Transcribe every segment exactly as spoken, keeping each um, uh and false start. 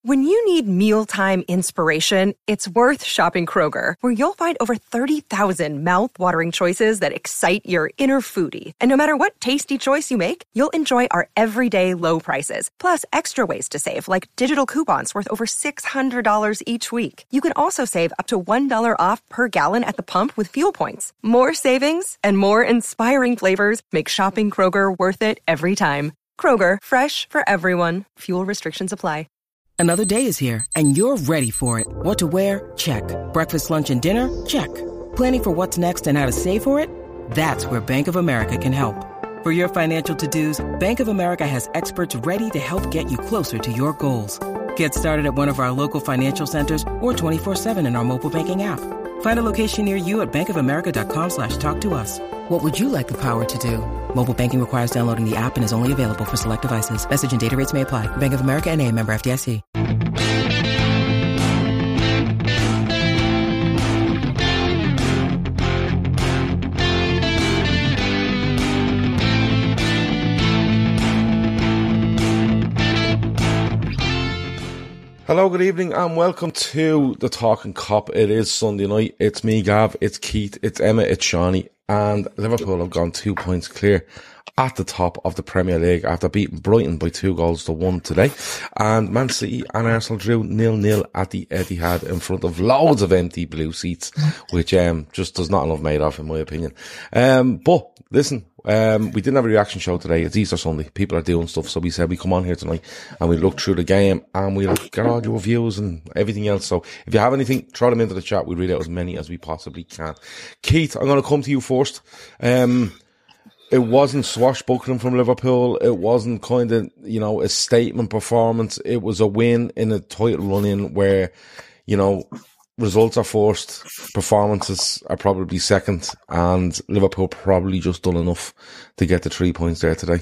When you need mealtime inspiration, it's worth shopping Kroger, where you'll find over thirty thousand mouth-watering choices that excite your inner foodie. And no matter what tasty choice you make, you'll enjoy our everyday low prices, plus extra ways to save, like digital coupons worth over six hundred dollars each week. You can also save up to one dollar off per gallon at the pump with fuel points. More savings and more inspiring flavors make shopping Kroger worth it every time. Kroger, fresh for everyone. Fuel restrictions apply. Another day is here, and you're ready for it. What to wear? Check. Breakfast, lunch, and dinner? Check. Planning for what's next and how to save for it? That's where Bank of America can help. For your financial to-dos, Bank of America has experts ready to help get you closer to your goals. Get started at one of our local financial centers or twenty-four seven in our mobile banking app. Find a location near you at bankofamerica.com slash talk to us. What would you like the power to do? Mobile banking requires downloading the app and is only available for select devices. Message and data rates may apply. Bank of America N A, member F D I C. Hello, good evening, and welcome to the Talking Cop. It is Sunday night. It's me, Gav. It's Keith. It's Emma. It's Shawnee. And Liverpool have gone two points clear at the top of the Premier League after beating Brighton by two goals to one today. And Man City and Arsenal drew nil-nil at the Etihad in front of loads of empty blue seats, which um just does not enough made of, in my opinion. Um, but listen, um, we didn't have a reaction show today. It's Easter Sunday. People are doing stuff. So we said we come on here tonight and we look through the game and we'll get all your views and everything else. So if you have anything, throw them into the chat. We'll read out as many as we possibly can. Keith, I'm going to come to you first. Um, It wasn't swashbuckling from Liverpool. It wasn't kind of, you know, a statement performance. It was a win in a title run-in where, you know, results are first, performances are probably second, and Liverpool probably just done enough to get the three points there today.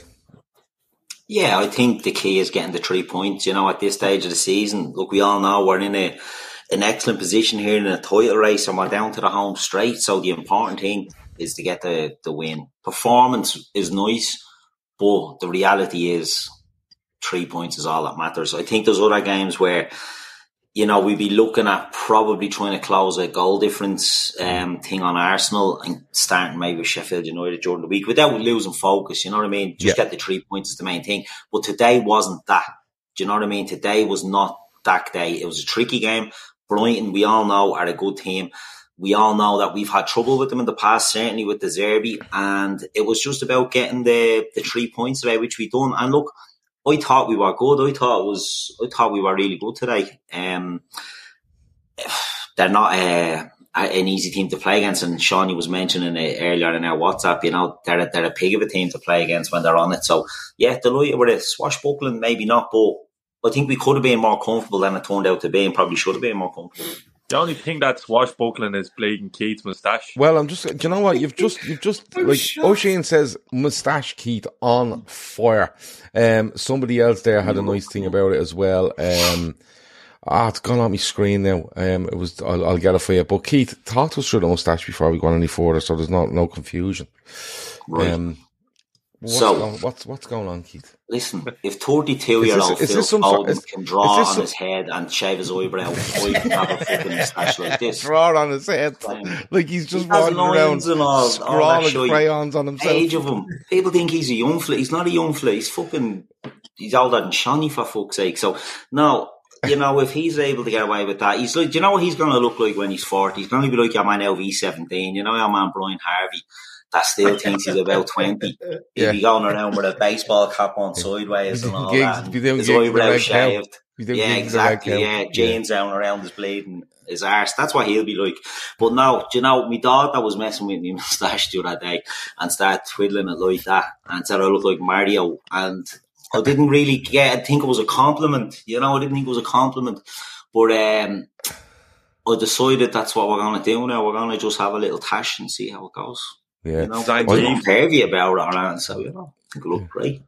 Yeah, I think the key is getting the three points. You know, at this stage of the season, look, we all know we're in a an excellent position here in a title race, and we're down to the home straight. So the important thing is to get the, the win. Performance is nice, but the reality is three points is all that matters. I think there's other games where, you know, we'd be looking at probably trying to close a goal difference um, thing on Arsenal and starting maybe with Sheffield United during the week without losing focus, you know what I mean? Just yeah. Get the three points is the main thing. But today wasn't that. Do you know what I mean? Today was not that day. It was a tricky game. Brighton, we all know, are a good team. We all know that we've had trouble with them in the past, certainly with the Zerbi, and it was just about getting the, the three points today, which we done. And look, I thought we were good. I thought it was. I thought we were really good today. Um, they're not uh, an easy team to play against, and Shawnee was mentioning it earlier in our WhatsApp. You know, they're a, they're a pig of a team to play against when they're on it. So yeah, delighted with it. Swashbuckling, maybe not, but I think we could have been more comfortable than it turned out to be, and probably should have been more comfortable. The only thing that's swashbuckling is bleeding Keith's moustache. Well, I'm just, do you know what? You've just, you've just, like, shocked. O'Shane says, moustache Keith on fire. Um, somebody else there had a nice thing about it as well. Um, ah, it's gone on my screen now. Um, it was, I'll, I'll get it for you. But Keith, talk to us through the moustache before we go on any further, so there's not, no confusion. Right. Um, What's so going, what's what's going on, Keith? Listen, if thirty-two-year-old Phil Foden can draw on some, his head and shave his eyebrow, I can have a fucking moustache like this. Draw on his head, um, like he's just he wandering around, and all, scrawling all crayons on himself. Age of him, people think he's a young fella. He's not a young fella. He's fucking. He's older than Shawnee, for fuck's sake. So no, you know, if he's able to get away with that, he's like. Do you know what he's going to look like when he's forty? He's going to be like your man L V seventeen. You know your man Brian Harvey. That still thinks he's about twenty. He'd yeah. be going around with a baseball cap on sideways and all gigs, that. And his eyebrow shaved. Yeah, exactly. Yeah, jeans yeah. down around his bleeding his arse. That's what he'll be like. But no, do you know, my dad that was messing with me moustache the other day and started twiddling it like that and said I look like Mario. And I didn't really get, I think it was a compliment. You know, I didn't think it was a compliment. But um, I decided that's what we're going to do now. We're going to just have a little tash and see how it goes. Yeah, you know, I don't heavy about it, around, so you know, I think it look great.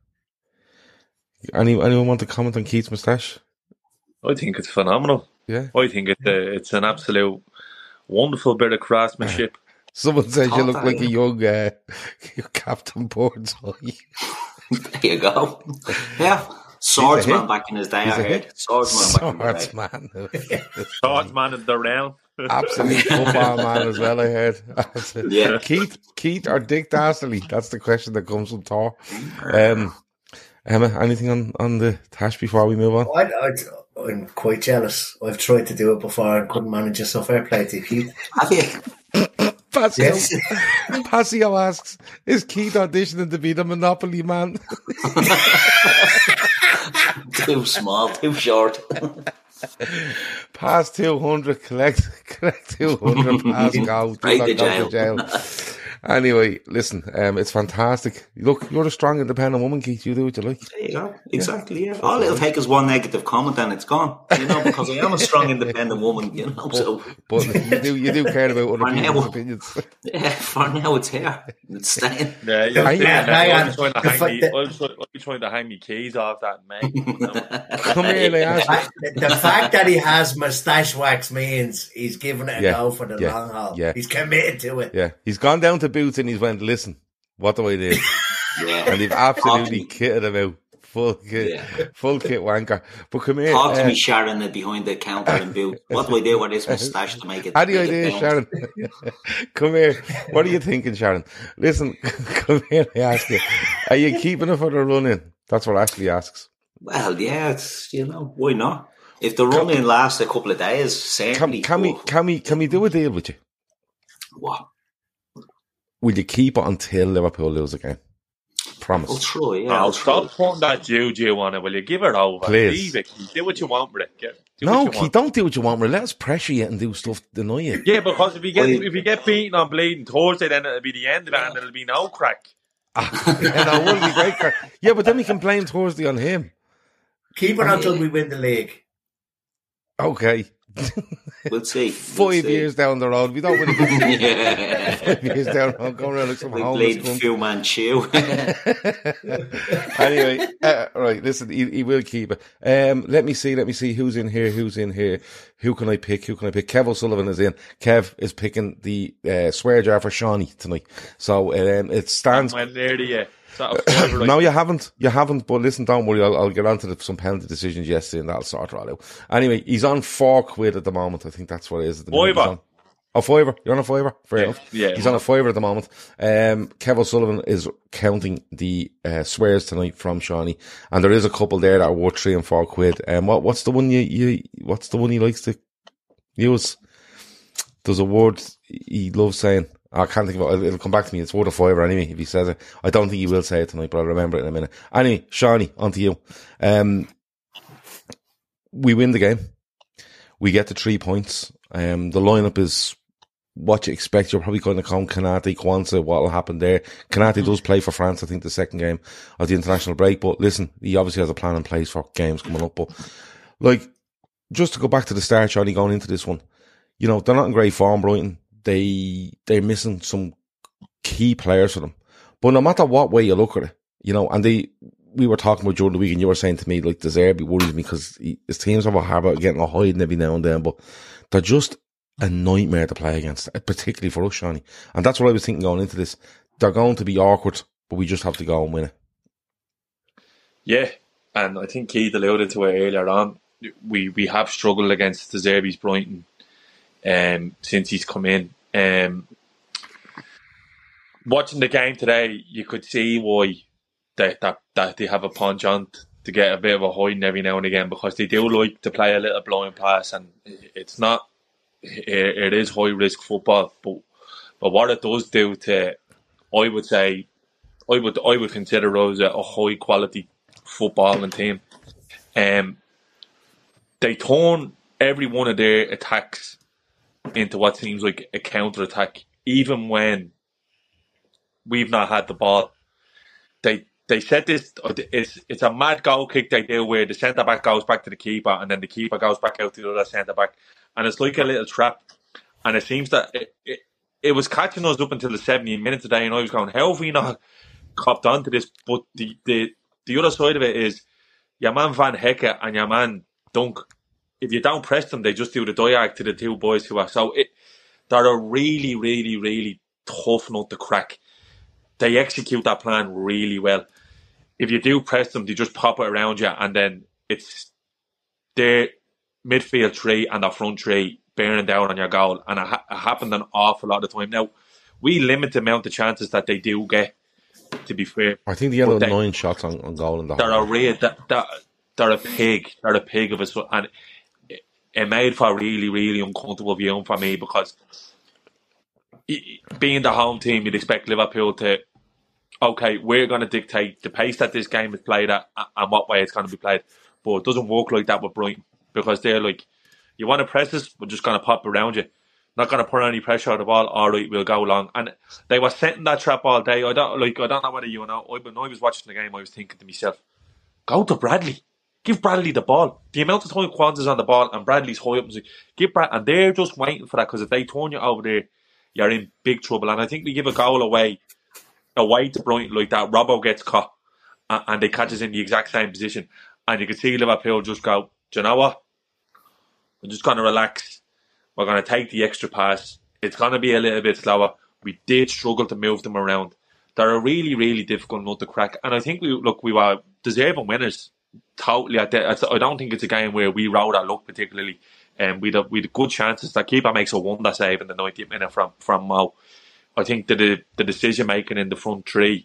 Any anyone want to comment on Keith's moustache? I think it's phenomenal. Yeah, I think it's a, it's an absolute wonderful bit of craftsmanship. Someone says you look like a young uh, Captain Birdseye. There you go. Yeah, Swordsman back in his day, I heard. Swordsman back Swordsman. in his day. Swordsman in the round. Absolute football man as well, I heard. Yeah. Keith, Keith or Dick Dastardly? That's the question that comes from Thor. Um, Emma, anything on, on the Tash before we move on? I, I, I'm quite jealous. I've tried to do it before and couldn't manage it, so fair play to you, Keith. Have you? Passio, Yes. Passio asks, is Keith auditioning to be the Monopoly man? Too small, too short. Pass two hundred, collect collect two hundred, pass go, do Right not to go to jail. jail. Anyway, listen, um, it's fantastic. Look, you're a strong, independent woman, Keith. You do what you like. There you go. Exactly, yeah. All it'll take is one negative comment and it's gone. You know, because I am a strong, independent woman, you know, so. But you do you do care about other For people's now. opinions. Yeah, for now it's here. It's staying. Yeah, you're Hang saying on, that. hang I'm on. trying to The hang fact me. that- I'm trying- I'm trying to hang me keys off that, mate. You know? Come here, and I ask you. The, the fact that he has moustache wax means he's giving it a Yeah, go for the yeah, long haul. yeah. He's committed to it. Yeah, he's gone down to Boots and he's went, listen, what do I do? Yeah. And they've absolutely Talk to kitted him out. Full kit, Yeah. full kit wanker. But come here. Talk to uh, me, Sharon, and behind the counter and boot. What do I do with this moustache to make it? How do you make it idea, bounce? Sharon? Come here. What are you thinking, Sharon? Listen, come here, I ask you. Are you keeping it for the run-in? That's what Ashley asks. Well, yeah, it's, you know, why not? If the run-in lasts a couple of days, Can, certainly. can we oh, can we can we do a deal with you? What? Will you keep it until Liverpool lose again? Promise. I'll try, yeah. I'll I'll try. stop putting that juju on it. Will you give it over? Please. Leave it. Keith. Do what you want with it. Get- Do No, what you Keith, want. don't do what you want. Let us pressure you and do stuff to deny you. Yeah, because if you get Well, if you get beaten on bleeding Thursday, then it'll be the end of it, and it'll be no crack. Yeah, that would be great. crack. Yeah, but then we can blame Thursday on him. Keep it until we win the league. Okay. We'll see. Five We'll see. years down the road. We don't win it. Yeah. Five years down the road. Go around like some We homeless played cunt. Fu Manchu. Anyway, uh, right, listen, he, he will keep it. Um, let me see, let me see who's in here, who's in here. Who can I pick? Who can I pick? Kev O'Sullivan is in. Kev is picking the uh, swear jar for Shawnee tonight. So um, it stands. Went there to you. Sort of five, right? No, you haven't. You haven't. But listen, don't worry. I'll, I'll get on to the, some penalty decisions yesterday and that'll sort it all out. Anyway, he's on four quid at the moment. I think that's what it is at the moment. Fiver. He's on- Oh, fiver. You're on a fiver? Fair Yeah, enough. yeah. He's on a fiver at the moment. Um, Kev O'Sullivan is counting the uh, swears tonight from Shawnee. And there is a couple there that are worth three and four quid. Um, what, what's the one you, you, what's the one he likes to use? There's a word he loves saying. I can't think of it. It'll come back to me. It's worth a fiver anyway if he says it. I don't think he will say it tonight, but I'll remember it in a minute. Anyway, Shawnee, on to you. Um, we win the game. We get the three points. Um, the lineup is what you expect. You're probably going to come Kanate, Kwanzaa, what will happen there. Kanate does play for France, I think, the second game of the international break. But listen, he obviously has a plan in place for games coming up. But, like, just to go back to the start, Shawnee, going into this one, you know, they're not in great form, Brighton. They, they're missing some key players for them. But no matter what way you look at it, you know, and they, we were talking about during the week and you were saying to me, like, De Zerbi worries me because he, his teams have a habit of getting a hiding every now and then, but they're just a nightmare to play against, particularly for us, Shawnee. And that's what I was thinking going into this. They're going to be awkward, but we just have to go and win it. Yeah, and I think Keith alluded to it earlier on. We we have struggled against De Zerbi's Brighton um, since he's come in. Um, watching the game today, you could see why they, that, that they have a penchant to get a bit of a hiding every now and again, because they do like to play a little blind pass, and it's not, it, it is high risk football, but but what it does do to, I would say, I would I would consider us a, a high quality footballing team. Um, they turn every one of their attacks into what seems like a counter attack, even when we've not had the ball. They they set this. It's it's a mad goal kick they do where the centre back goes back to the keeper and then the keeper goes back out to the other centre back, and it's like a little trap. And it seems that it, it, it was catching us up until the seventieth minute today, and I was going, how have we not copped onto this? But the the the other side of it is your man Van Hecke and your man Dunk. If you don't press them, they just do the diag to the two boys who are so. It, they're a really, really, really tough nut to crack. They execute that plan really well. if you do press them, they just pop it around you, and then it's their midfield three and the front three bearing down on your goal, and it, ha- it happened an awful lot of the time. Now, we limit the amount of chances that they do get, to be fair. I think they had nine shots on, on goal in the they're whole a real, they're, they're, they're a pig. They're a pig of a... And it, it made for a really, really uncomfortable viewing for me, because being the home team, you'd expect Liverpool to, okay, we're going to dictate the pace that this game is played at and what way it's going to be played. But it doesn't work like that with Brighton, because they're like, you want to press us, we're just going to pop around you. Not going to put any pressure on the ball. All right, we'll go long. And they were setting that trap all day. I don't like. I don't know whether you know. I, when I was watching the game, I was thinking to myself, go to Bradley. Give Bradley the ball. The amount of time Kwanzaa's on the ball and Bradley's high up, and say, give Brad, and they're just waiting for that, because if they turn you over there, you're in big trouble. And I think we give a goal away, away to Brighton like that. Robbo gets caught, and, and they catch us in the exact same position, and you can see Liverpool just go, do you know what? We're just going to relax. We're going to take the extra pass. It's going to be a little bit slower. We did struggle to move them around. They're a really, really difficult nut to crack. And I think we look, we were deserving winners. Totally. I don't think it's a game where we rode our luck particularly. And um, we had we had good chances. The keeper makes a wonder save in the ninetieth minute from from Mo. I think that the the decision making in the front three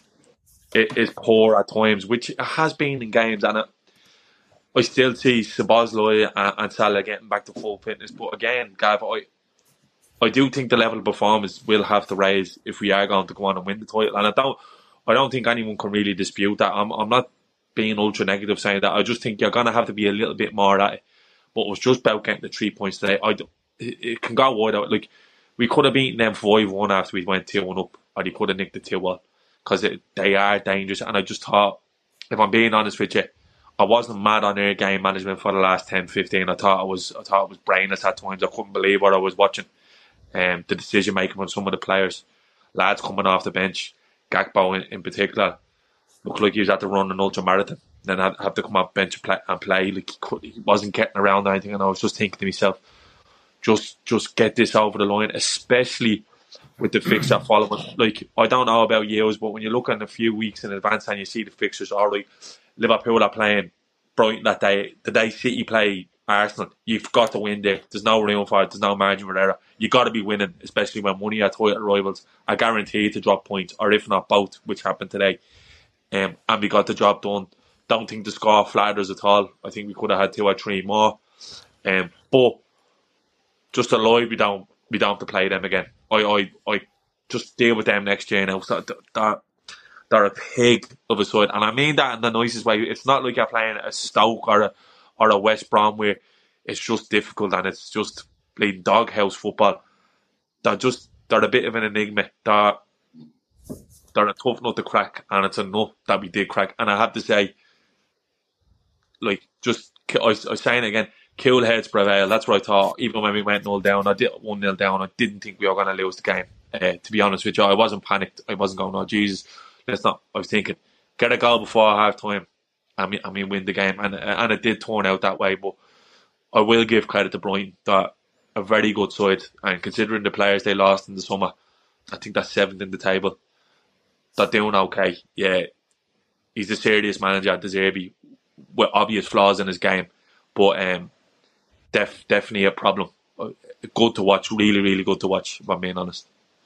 is poor at times, which it has been in games. And it, I still see Szoboszlai and, and Salah getting back to full fitness. But again, Gav, I, I do think the level of performance will have to raise if we are going to go on and win the title. And I don't, I don't think anyone can really dispute that. I'm, I'm not being ultra negative saying that. I just think you're going to have to be a little bit more at it. But it was just about getting the three points today. I, it, it can go wide out. Like, we could have beaten them five one after we went two one up, or they could have nicked the two one, because they are dangerous. And I just thought, if I'm being honest with you, I wasn't mad on their game management for the last ten fifteen. I thought it was I thought it was brainless at times. I couldn't believe what I was watching. Um, the decision making from some of the players, lads coming off the bench, Gakpo in, in particular, looked like he was had to run an ultra marathon, then had have to come off bench and play. And play. Like he, could, he wasn't getting around or anything. And I was just thinking to myself, just just get this over the line, especially with the fixture following. Like, I don't know about you, but when you look in a few weeks in advance and you see the fixtures, all right, Liverpool are playing Brighton that day. The day City play Arsenal, you've got to win there. There's no room for it. There's no margin for error. You've got to be winning, especially when one of your title rivals are guaranteed to drop points, or if not both, which happened today. Um, and we got the job done. Don't think the score flatters at all. I think we could have had two or three more. Um, but just alive, we don't we don't have to play them again. I I, I just deal with them next year now. So that, they're a pig of a side, and I mean that in the nicest way. It's not like you're playing a Stoke or a or a West Brom where it's just difficult and it's just playing doghouse football. They're just they're a bit of an enigma. They're they're a tough nut to crack, and it's a nut that we did crack. And I have to say, like, just I, I was saying again, cool heads prevail. That's what I thought. Even when we went nil down, I did one nil down. I didn't think we were going to lose the game. Uh, to be honest with you, I wasn't panicked. I wasn't going, oh Jesus, let's not. I was thinking, get a goal before half time. I mean, I mean, win the game, and and it did turn out that way. But I will give credit to Brighton. That a very good side, and considering the players they lost in the summer, I think that's seventh in the table. They're doing okay. Yeah, he's a serious manager, De Zerbi, with obvious flaws in his game, but um, def, definitely a problem. Good to watch, really, really good to watch, if I'm being honest.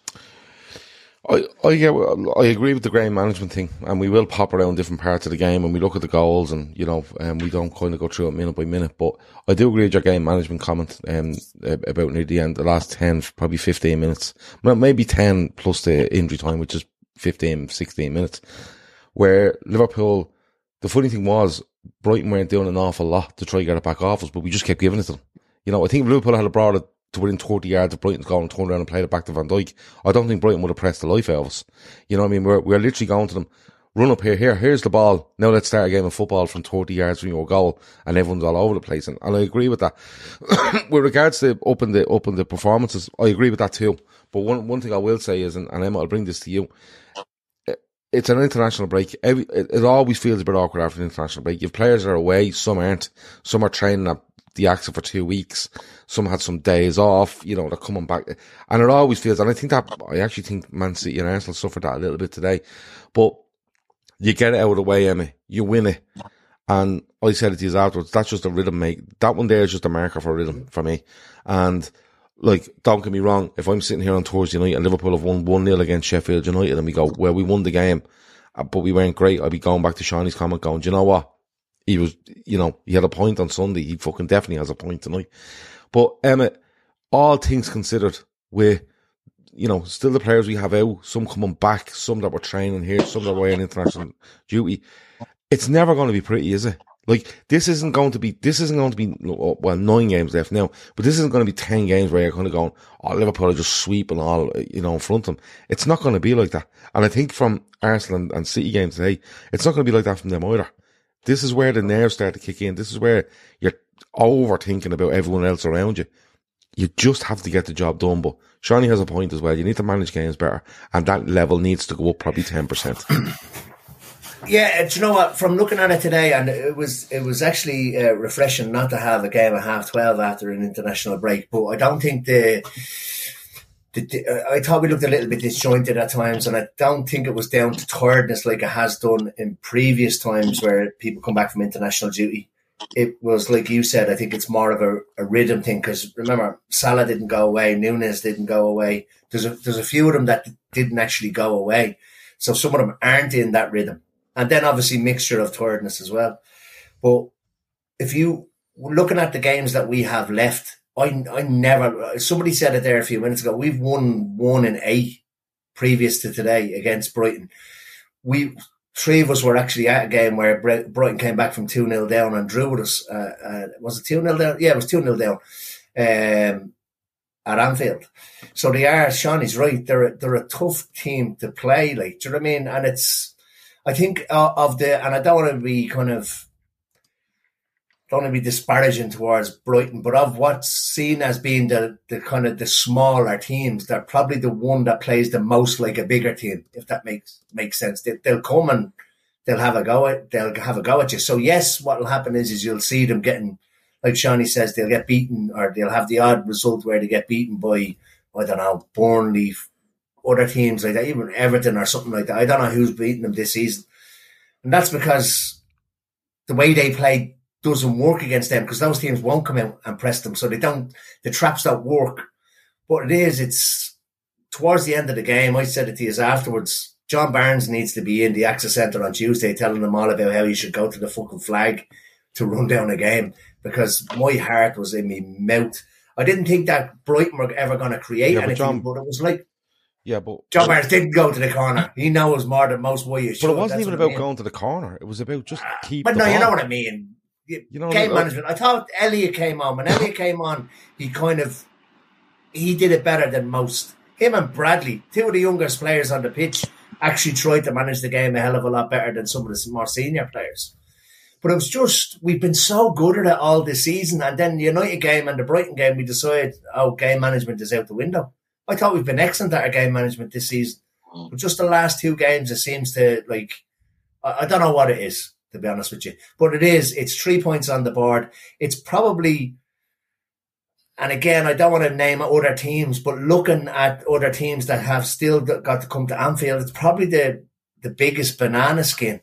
I I, yeah, I agree with the game management thing, and we will pop around different parts of the game, and we look at the goals, and you know, um, we don't kind of go through it minute by minute. But I do agree with your game management comment um, about near the end, the last ten, probably fifteen minutes, well, maybe ten plus the injury time, which is fifteen, sixteen minutes, where Liverpool. The funny thing was, Brighton weren't doing an awful lot to try to get it back off us, but we just kept giving it to them. You know, I think if Liverpool had brought it to within thirty yards of Brighton's goal and turned around and played it back to Van Dijk, I don't think Brighton would have pressed the life out of us. You know what I mean? We're, we're literally going to them, run up here, here, here's the ball, now let's start a game of football from thirty yards from your goal, and everyone's all over the place. And, and I agree with that. With regards to up in the, up in the performances, I agree with that too. But one, one thing I will say is, and, and Emma, I'll bring this to you, it's an international break. Every, it, it always feels a bit awkward after an international break. You have players that are away, some aren't. Some are training at the Axa for two weeks. Some had some days off, you know, they're coming back. And it always feels, and I think that, I actually think Man City and Arsenal suffered that a little bit today. But You get it out of the way, Emma. You win it. And I said it to you afterwards, that's just a rhythm, mate. That one there is just a marker for rhythm for me. And, like, don't get me wrong, if I'm sitting here on Thursday night and Liverpool have won one nil against Sheffield United and we go, well, we won the game, but we weren't great, I'd be going back to Shawnee's comment going, do you know what? He was, you know, he had a point on Sunday. He fucking definitely has a point tonight. But, Emma, all things considered, with, you know, still the players we have out, some coming back, some that were training here, some that were in international duty, it's never going to be pretty, is it? Like, this isn't going to be, this isn't going to be, well, nine games left now, but this isn't going to be ten games where you're kind of going, oh, Liverpool are just sweeping all, you know, in front of them. It's not going to be like that. And I think from Arsenal and, and City games today, it's not going to be like that from them either. This is where the nerves start to kick in. This is where you're overthinking about everyone else around you. You just have to get the job done. But Shawnee has a point as well. You need to manage games better. And that level needs to go up probably ten percent. Yeah, do you know what? From looking at it today, and it was it was actually uh, refreshing not to have a game at half twelve after an international break. But I don't think the, the, the I thought we looked a little bit disjointed at times, and I don't think it was down to tiredness like it has done in previous times where people come back from international duty. It was like you said. I think it's more of a, a rhythm thing because remember, Salah didn't go away, Nunes didn't go away. There's a there's a few of them that didn't actually go away, so some of them aren't in that rhythm. And then obviously mixture of tiredness as well. But if you looking at the games that we have left, I I never. Somebody said it there a few minutes ago. We've won one in eight previous to today against Brighton. We three of us were actually at a game where Brighton came back from two nil down and drew with us. Uh, uh, was it two nil down? Yeah, it was two nil down um, at Anfield. So they are. Shawnee's right. They're a, they're a tough team to play. Like, do you know what I mean? And it's. I think uh, of the, and I don't want to be kind of, don't want to be disparaging towards Brighton, but of what's seen as being the, the kind of the smaller teams, they're probably the one that plays the most like a bigger team, if that makes makes sense. They, they'll come and they'll have a go at, they'll have a go at you. So yes, what will happen is, is you'll see them getting, like Shawnee says, they'll get beaten, or they'll have the odd result where they get beaten by, I don't know, Burnley, other teams like that, even Everton or something like that. I don't know who's beating them this season. And that's because the way they play doesn't work against them, because those teams won't come out and press them. So they don't, the traps don't work. But it is, it's towards the end of the game, I said it to you afterwards, John Barnes needs to be in the Access Centre on Tuesday telling them all about how you should go to the fucking flag to run down a game, because my heart was in my mouth. I didn't think that Brighton were ever going to create yeah, anything, but, John, but it was like, Yeah, but John Barnes didn't go to the corner. He knows more than most why you should. But it wasn't That's even about I mean. going to the corner. It was about just keep. But the no, ball. You know what I mean. You, you know game what I mean? management. I thought Elliott came on. When Elliott came on, he kind of he did it better than most. Him and Bradley, two of the youngest players on the pitch, actually tried to manage the game a hell of a lot better than some of the more senior players. But it was just, we've been so good at it all this season, and then the United game and the Brighton game, we decided, oh, game management is out the window. I thought we've been excellent at our game management this season. But just the last two games, it seems to, like, I, I don't know what it is, to be honest with you. But it is, it's three points on the board. It's probably, and again, I don't want to name other teams, but looking at other teams that have still got to come to Anfield, it's probably the, the biggest banana skin.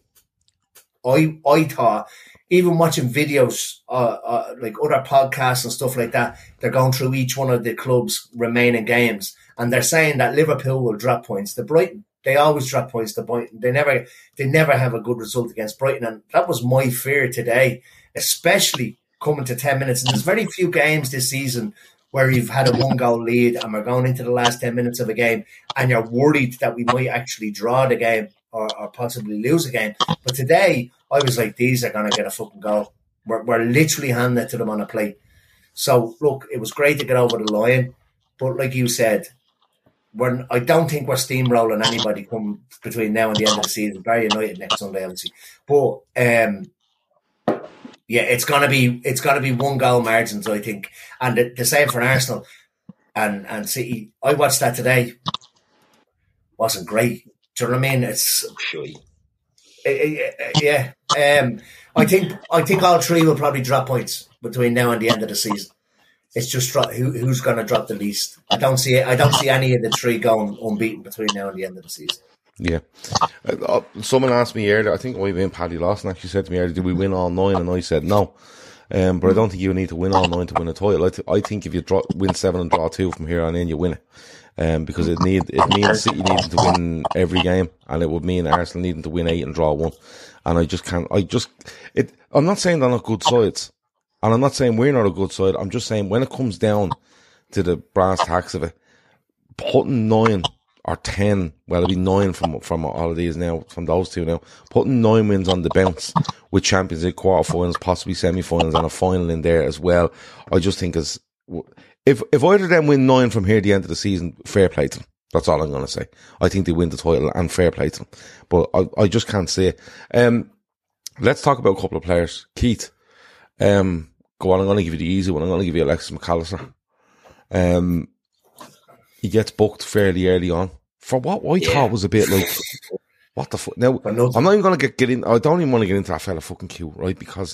I I thought, even watching videos, uh, uh, like other podcasts and stuff like that, they're going through each one of the club's remaining games, and they're saying that Liverpool will drop points to Brighton. They always drop points to Brighton. They never, they never have a good result against Brighton, and that was my fear today, especially coming to ten minutes. And there's very few games this season where you've had a one-goal lead and we're going into the last ten minutes of a game, and you're worried that we might actually draw the game or, or possibly lose a game. But today, I was like, these are going to get a fucking goal. We're, we're literally handing it to them on a plate. So, look, it was great to get over the line. But like you said, we're, I don't think we're steamrolling anybody come between now and the end of the season. Very United next Sunday, obviously. But, um, yeah, it's going to be it's going to be one goal margins, I think. And the, the same for Arsenal and, and City. I watched that today. Wasn't great. Do you know what I mean? It's sure. Yeah, um, I think I think all three will probably drop points between now and the end of the season. It's just who who's going to drop the least. I don't see I don't see any of the three going unbeaten between now and the end of the season. Yeah. Uh, someone asked me earlier, I think I been Paddy Lawson actually said to me earlier, did we win all nine? And I said no. Um, but I don't think you need to win all nine to win a title. I, th- I think if you draw, win seven and draw two from here on in, you win it. Um, because it need it means City needing to win every game, and it would mean Arsenal needing to win eight and draw one. And I just can't. I just it. I'm not saying they're not good sides, and I'm not saying we're not a good side. I'm just saying when it comes down to the brass tacks of it, putting nine or ten, well, it'll be nine from from all of these now, from those two now, putting nine wins on the bounce with Champions League quarterfinals, possibly semi-finals, and a final in there as well. I just think is if if either of them win nine from here at the end of the season, fair play to them. That's all I'm going to say. I think they win the title and fair play to them, but I I just can't say it. Um, let's talk about a couple of players. Keith, um, go on. I'm going to give you the easy one. I'm going to give you Alexis McAllister. Um. He gets booked fairly early on for what I yeah. thought was a bit like, what the fuck? Now, I'm not even going to get, get in, I don't even want to get into that fella fucking queue, right? Because.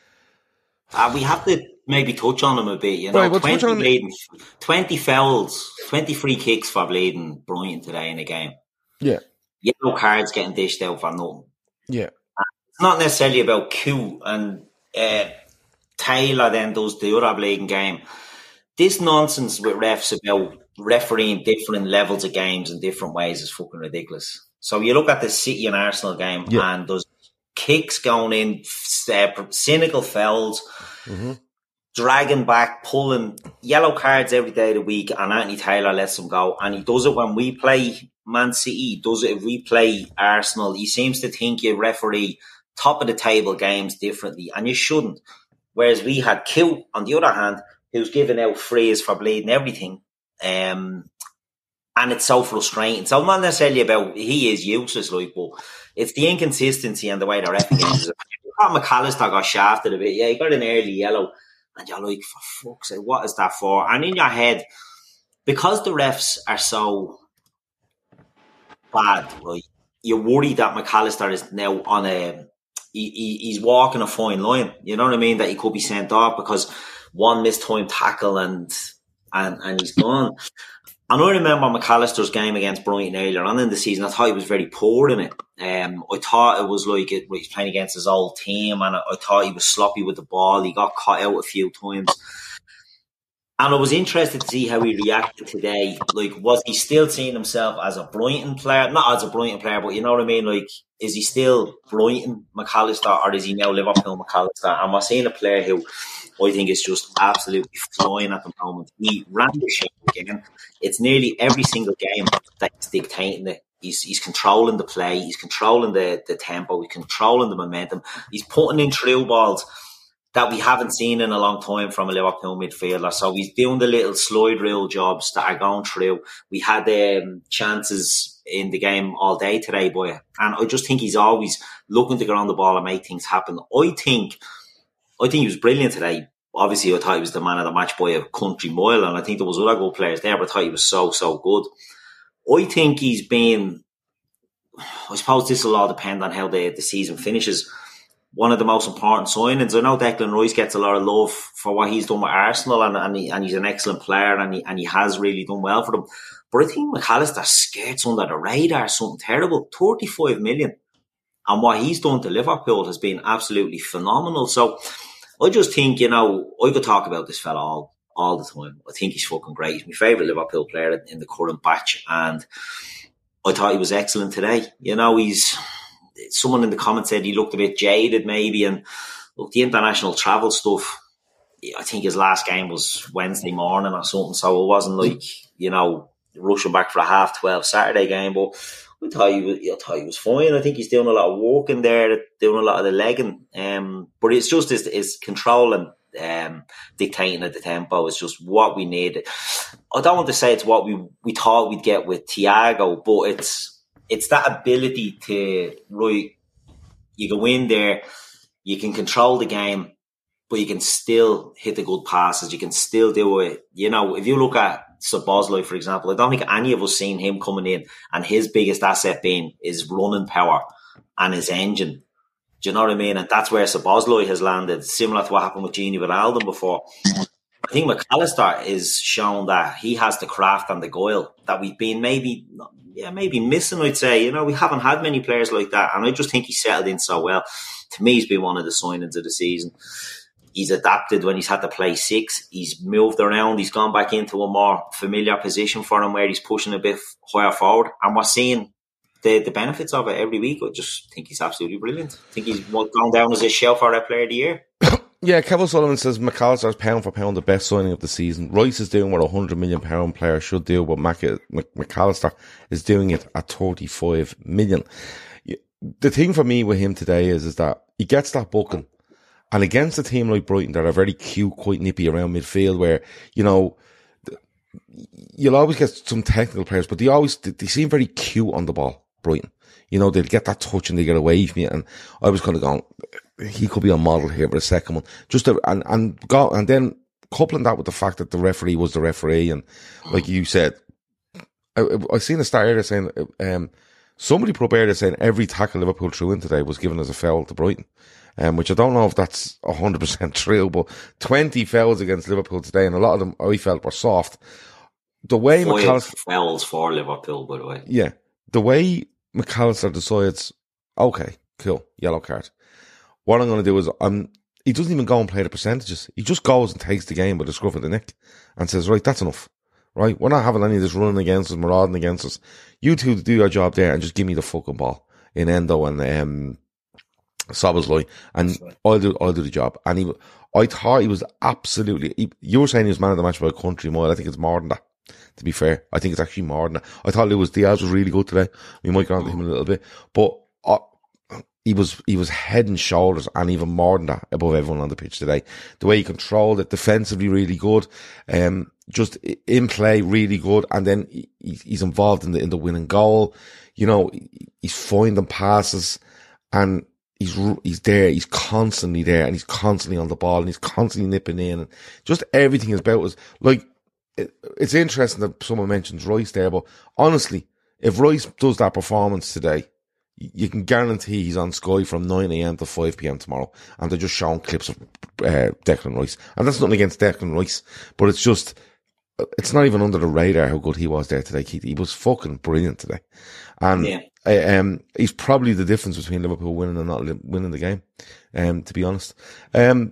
Uh, we have to maybe touch on him a bit, you know. Right, we'll twenty, bleeding, twenty fouls, twenty free kicks for bleeding Brighton today in the game. Yeah. Yellow cards getting dished out for nothing. Yeah. And it's not necessarily about Q and uh, Taylor then does the other bleeding game. This nonsense with refs about refereeing different levels of games in different ways is fucking ridiculous. So you look at the City and Arsenal game yeah. and there's kicks going in, uh, cynical fouls, mm-hmm. dragging back, pulling, yellow cards every day of the week, and Anthony Taylor lets them go. And he does it when we play Man City, he does it if we play Arsenal. He seems to think you referee top of the table games differently, and you shouldn't. Whereas we had Q, on the other hand, who's giving out frees for bleeding everything. Um, and it's so frustrating. So not necessarily about he is useless, like, but it's the inconsistency and the way the reffing games. McAllister got shafted a bit. Yeah, he got an early yellow, and you're like, for fuck's sake, what is that for? And in your head, because the refs are so bad, right? You're worried that McAllister is now on a he, he, he's walking a fine line. You know what I mean? That he could be sent off because one missed time tackle and. And, and he's gone. And I remember McAllister's game against Brighton earlier on in the season. I thought he was very poor in it. Um, I thought it was like it, he's playing against his old team, and I, I thought he was sloppy with the ball. He got caught out a few times. And I was interested to see how he reacted today. Like, was he still seeing himself as a Brighton player? Not as a Brighton player, but you know what I mean? Like, is he still Brighton McAllister, or is he now Liverpool McAllister? And we're seeing a player who I think is just absolutely flying at the moment. He ran the shit again. It's nearly every single game that he's dictating it. He's, he's controlling the play. He's controlling the, the tempo. He's controlling the momentum. He's putting in through balls that we haven't seen in a long time from a Liverpool midfielder. So he's doing the little slide rule jobs that are going through. We had um, chances in the game all day today, boy. And I just think he's always looking to get on the ball and make things happen. I think... I think he was brilliant today. Obviously, I thought he was the man of the match by a country mile, and I think there was other good players there, but I thought he was so, so good. I think he's been, I suppose this will all depend on how the, the season finishes, one of the most important signings. I know Declan Rice gets a lot of love for what he's done with Arsenal, and and, he, and he's an excellent player, and he, and he has really done well for them. But I think McAllister skirts under the radar, something terrible. thirty-five million. And what he's done to Liverpool has been absolutely phenomenal. So I just think, you know, I could talk about this fella all, all the time. I think he's fucking great. He's my favourite Liverpool player in the current batch. And I thought he was excellent today. You know, he's, someone in the comments said he looked a bit jaded maybe. And look, the international travel stuff, I think his last game was Wednesday morning or something. So it wasn't like, you know, rushing back for a half twelve Saturday game. But I thought he was, I thought he was fine. I think he's doing a lot of walking there, doing a lot of the legging. Um, but it's just his, his control and um, dictating at the tempo is just what we need. I don't want to say it's what we, we thought we'd get with Thiago, but it's it's that ability to, right, you go in there, you can control the game, but you can still hit the good passes. You can still do it. You know, if you look at Szoboszlai, for example, I don't think any of us seen him coming in and his biggest asset being his running power and his engine. Do you know what I mean? And that's where Szoboszlai has landed, similar to what happened with Gini Wijnaldum before. I think McAllister is shown that he has the craft and the guile that we've been maybe yeah, maybe missing, I'd say. You know, we haven't had many players like that, and I just think he's settled in so well. To me, he's been one of the signings of the season. He's adapted when he's had to play six. He's moved around. He's gone back into a more familiar position for him where he's pushing a bit higher forward. And we're seeing the, the benefits of it every week. I just think he's absolutely brilliant. I think he's gone down as a shout for that player of the year. Yeah, Kevin Sullivan says McAllister's pound for pound the best signing of the season. Rice is doing what a one hundred million pound player should do, but Mac- McAllister is doing it at thirty-five million. The thing for me with him today is, is that he gets that booking. And against a team like Brighton that are very cute, quite nippy around midfield, where, you know, you'll always get some technical players, but they always, they seem very cute on the ball, Brighton. You know, they'll get that touch and they get away from you. And I was kind of going, he could be a model here for a second one. Just to, and, and go, and then coupling that with the fact that the referee was the referee. And like you said, I, I seen a stat earlier saying, um, somebody put up earlier saying every tackle Liverpool threw in today was given as a foul to Brighton. Um, which I don't know if that's one hundred percent true, but twenty fouls against Liverpool today, and a lot of them I felt were soft. The way Five McAllister... fouls for Liverpool, by the way. Yeah. The way McAllister decides, okay, cool, yellow card. What I'm going to do is, I'm, he doesn't even go and play the percentages. He just goes and takes the game by the scruff of the neck and says, right, that's enough. Right? We're not having any of this running against us, marauding against us. You two do your job there and just give me the fucking ball in Endo and... um. Szoboszlai, and I'll do, I'll do the job. And he, I thought he was absolutely, he, you were saying he was man of the match by a country mile. I think it's more than that, to be fair. I think it's actually more than that. I thought Luis Diaz was really good today. We might go on to him a little bit, but uh, he was, he was head and shoulders and even more than that above everyone on the pitch today. The way he controlled it, defensively really good, um, just in play really good. And then he, he's involved in the, in the winning goal. You know, he's finding passes and, He's he's there. He's constantly there, and he's constantly on the ball, and he's constantly nipping in, and just everything is about us. Like it, it's interesting that someone mentions Rice there, but honestly, if Rice does that performance today, you can guarantee he's on Sky from nine a.m. to five p.m. tomorrow, and they're just showing clips of uh, Declan Rice. And that's nothing against Declan Rice, but it's just it's not even under the radar how good he was there today, Keith. He was fucking brilliant today, and. Yeah. Uh, um, he's probably the difference between Liverpool winning and not li- winning the game, um, to be honest. Um,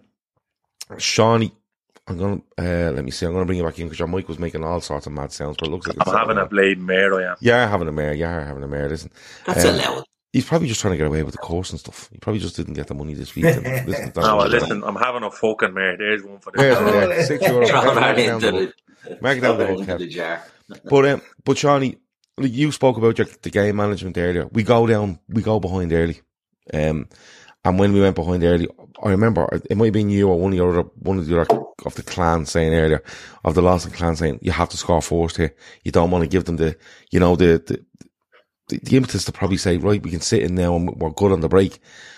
Shawnee, I'm gonna, uh, let me see, I'm gonna bring you back in because your mic was making all sorts of mad sounds, but it looks like it's I'm having a blade mare, I am. Yeah, having a mare, yeah, having a mare, listen. That's um, allowed. He's probably just trying to get away with the course and stuff. He probably just didn't get the money this week. And listen, no, well, listen, I'm having a fucking mare. There's one for the There's one, yeah. Six euro. Mark it down the, Mark it down the hook, the jar. But, um, but Shawnee, you spoke about your, the game management earlier. We go down, we go behind early. Um, and when we went behind early, I remember it might have been you or one of the other, one of the other of the clan saying earlier, of the Lawson clan saying, you have to score first here. You don't want to give them the, you know, the, the, the, the impetus to probably say, right, we can sit in now and we're good on the break.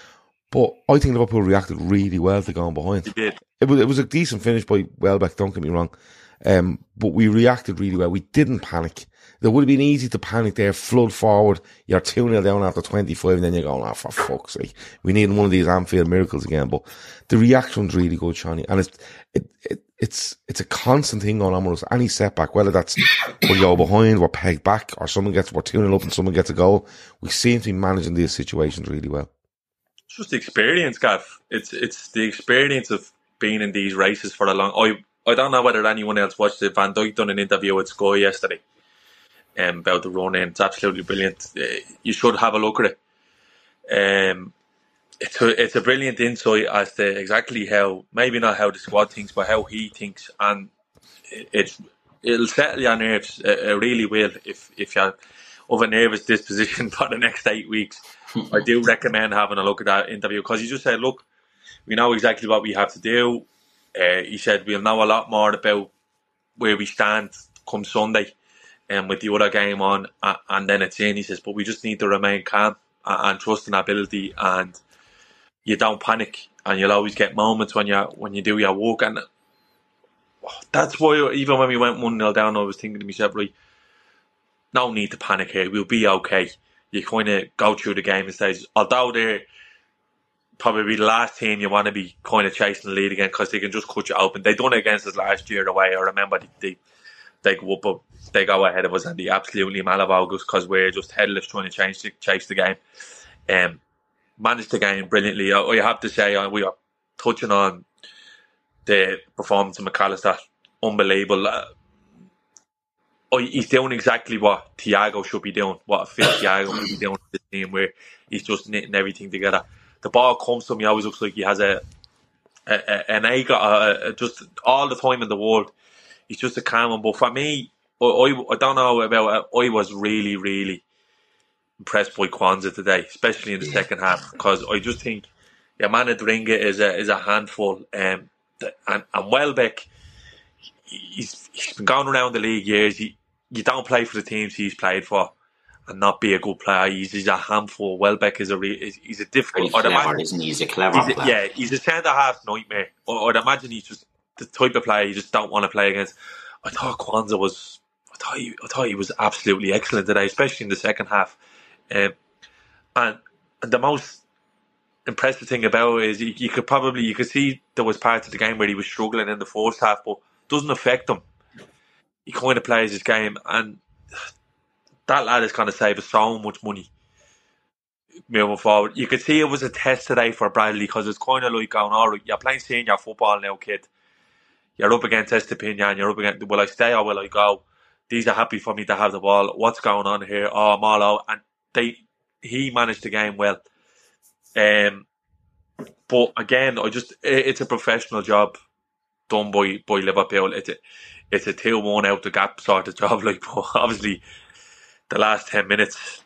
But I think Liverpool reacted really well to going behind. They did. It was, it was a decent finish by Welbeck, don't get me wrong. Um, but we reacted really well. We didn't panic. It would have been easy to panic there, flood forward, you're two nil down after twenty-five, and then you're going, oh, for fuck's sake. We need one of these Anfield miracles again. But the reaction's really good, Shawnee. And it's, it, it, it's, it's a constant thing going on with us. Any setback, whether that's we go behind, we're pegged back, or someone gets, we're two nil up and someone gets a goal, we seem to be managing these situations really well. It's just the experience, Gav. It's, it's the experience of being in these races for a long, I, I don't know whether anyone else watched it. Van Dijk done an interview with Sky yesterday. Um, about the run in. It's absolutely brilliant. Uh, you should have a look at it. Um, it's a, it's a brilliant insight as to exactly how, maybe not how the squad thinks, but how he thinks, and it, it's it'll settle your nerves. It, it really will. If if you're of a nervous disposition for the next eight weeks, I do recommend having a look at that interview because he just said, "Look, we know exactly what we have to do." Uh, he said we'll know a lot more about where we stand come Sunday. And um, with the other game on, uh, and then it's in, he says, but we just need to remain calm and, and trust in our ability, and you don't panic, and you'll always get moments when you when you do your work, and oh, that's why even when we went one nil down, I was thinking to myself, right, no need to panic here, we'll be okay. You kind of go through the game and stages, although they're probably the last team you want to be kind of chasing the lead again because they can just cut you open. They done it against us last year away. I remember they. they they go up, they go ahead of us, and they absolutely malabog us because we're just headless trying to change, chase the game. Um, managed the game brilliantly. I, I have to say, uh, we are touching on the performance of McAllister. Unbelievable. Uh, oh, he's doing exactly what Thiago should be doing, what a fit Thiago should be doing in the team, where he's just knitting everything together. The ball comes to him, he always looks like he has a, a, a an egg, uh, just all the time in the world. He's just a calm one. But for me, I, I, I don't know about it, I was really, really impressed by Kwanzaa today, especially in the yeah. second half, because I just think Yamana Dringa is a is a handful. Um, and, and Welbeck, he's, he's been going around the league years. He, you don't play for the teams he's played for and not be a good player. He's, he's a handful. Welbeck is a re, he's a difficult. Clever, imagine, isn't he? He's a clever he's a, player. Yeah, he's a centre half nightmare. I'd imagine he's just the type of player you just don't want to play against. I thought Kwanzaa was. I thought he. I thought he was absolutely excellent today, especially in the second half. Um, and, and the most impressive thing about it is you, you could probably you could see there was parts of the game where he was struggling in the first half, but it doesn't affect him. He kind of plays his game, and that lad is going to save us so much money moving forward. You could see it was a test today for Bradley, because it's kind of like going, all right, you're playing senior football now, kid. You're up against Estepinian, you're up against, will I stay or will I go? These are happy for me to have the ball. What's going on here? Oh, I'm all out. And they, he managed the game well. Um, but again, I just it, it's a professional job done by, by Liverpool. It's a, it's a two one out the gap sort of job. Like, but obviously, the last ten minutes,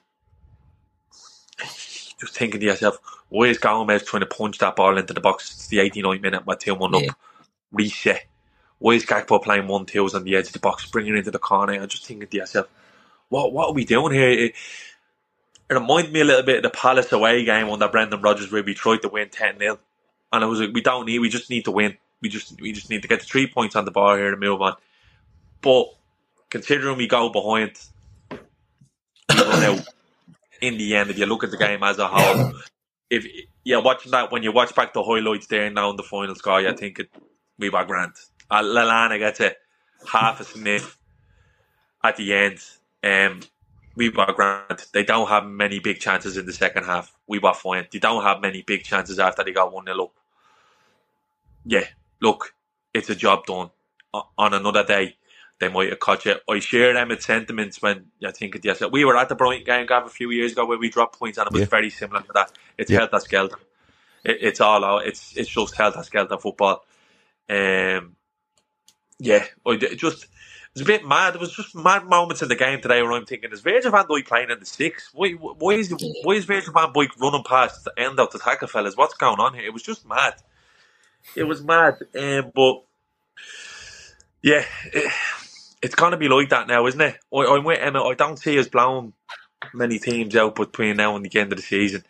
just thinking to yourself, why is Gomez trying to punch that ball into the box? It's the eighty-ninth minute, we're two one yeah. up. Reset. Why is Gakpo playing one twos on the edge of the box, bringing it into the corner? I'm just thinking to yourself, what what are we doing here? It, it reminded me a little bit of the Palace away game under Brendan Rodgers, where we tried to win ten nil, and it was like, we don't need, we just need to win. We just we just need to get the three points on the bar here and move on. But considering we go behind, we run out in the end. If you look at the game as a whole, if you're watching that, when you watch back the highlights there now in the final score, you think it, we were grand. Uh, Lallana gets a half a sniff at the end. Um, we were grand. They don't have many big chances in the second half. We were fine. They don't have many big chances after they got one nil up. Yeah, look, it's a job done. Uh, on another day, they might have caught you. I share Emmett's sentiments when I think of yes, we were at the Brighton game Gav, a few years ago where we dropped points, and it was yeah. very similar to that. It's yeah. Helter Skelter. It, it's all out. It's it's just Helter Skelter football. Um, yeah, I it just it was a bit mad. There was just mad moments in the game today where I'm thinking, is Virgil van Dijk playing in the six? Why why is why is Virgil van Dijk running past the end of the tackle, fellas? What's going on here? It was just mad. It was mad, um, but yeah, it, it's going to be like that now, isn't it? I, I'm with Emma. I don't see us blowing many teams out between now and the end of the season.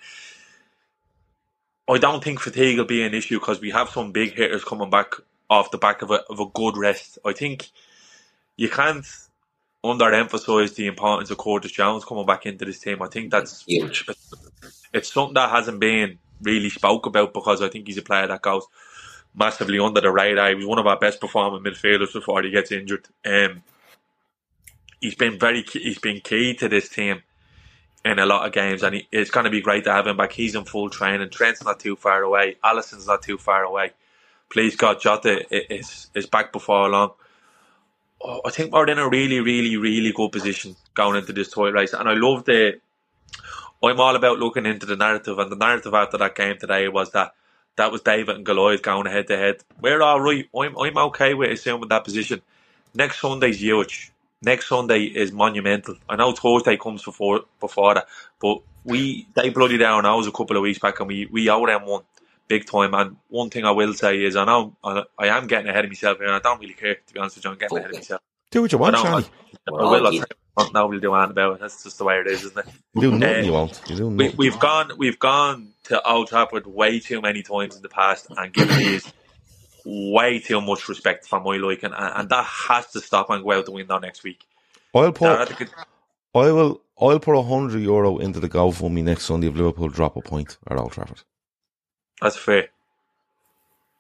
I don't think fatigue will be an issue because we have some big hitters coming back off the back of a of a good rest. I think you can't underemphasise the importance of Curtis Jones coming back into this team. I think that's huge. It's something that hasn't been really spoke about because I think he's a player that goes massively under the radar. He was one of our best performing midfielders before he gets injured. Um, he's been very he's been key to this team in a lot of games, and he, it's going to be great to have him back. He's in full training. Trent's not too far away. Alisson's not too far away. Please God, Jota is is back before long. Oh, I think we're in a really, really, really good position going into this title race, and I love the. I'm all about looking into the narrative, and the narrative after that game today was that that was David and Goliath going head to head. We're all right. I'm I'm okay with assuming that position. Next Sunday's huge. Next Sunday is monumental. I know Thursday comes before before that, but we they bloody down ours a couple of weeks back, and we we owe them one big time. And one thing I will say is, I know I, I am getting ahead of myself here, and I don't really care, to be honest with you. I'm getting ahead of myself. Do what you want, I, I, I will. I won't nobody do anything about it. That's just the way it is, isn't it? You do nothing uh, you won't. You do we, we've gone. We've gone to Old Trafford way too many times in the past, and given these way too much respect for my liking, and, and that has to stop and go out the window next week. I'll put. I will. I'll put a hundred euro into the GoFundMe next Sunday if Liverpool drop a point at Old Trafford. That's fair.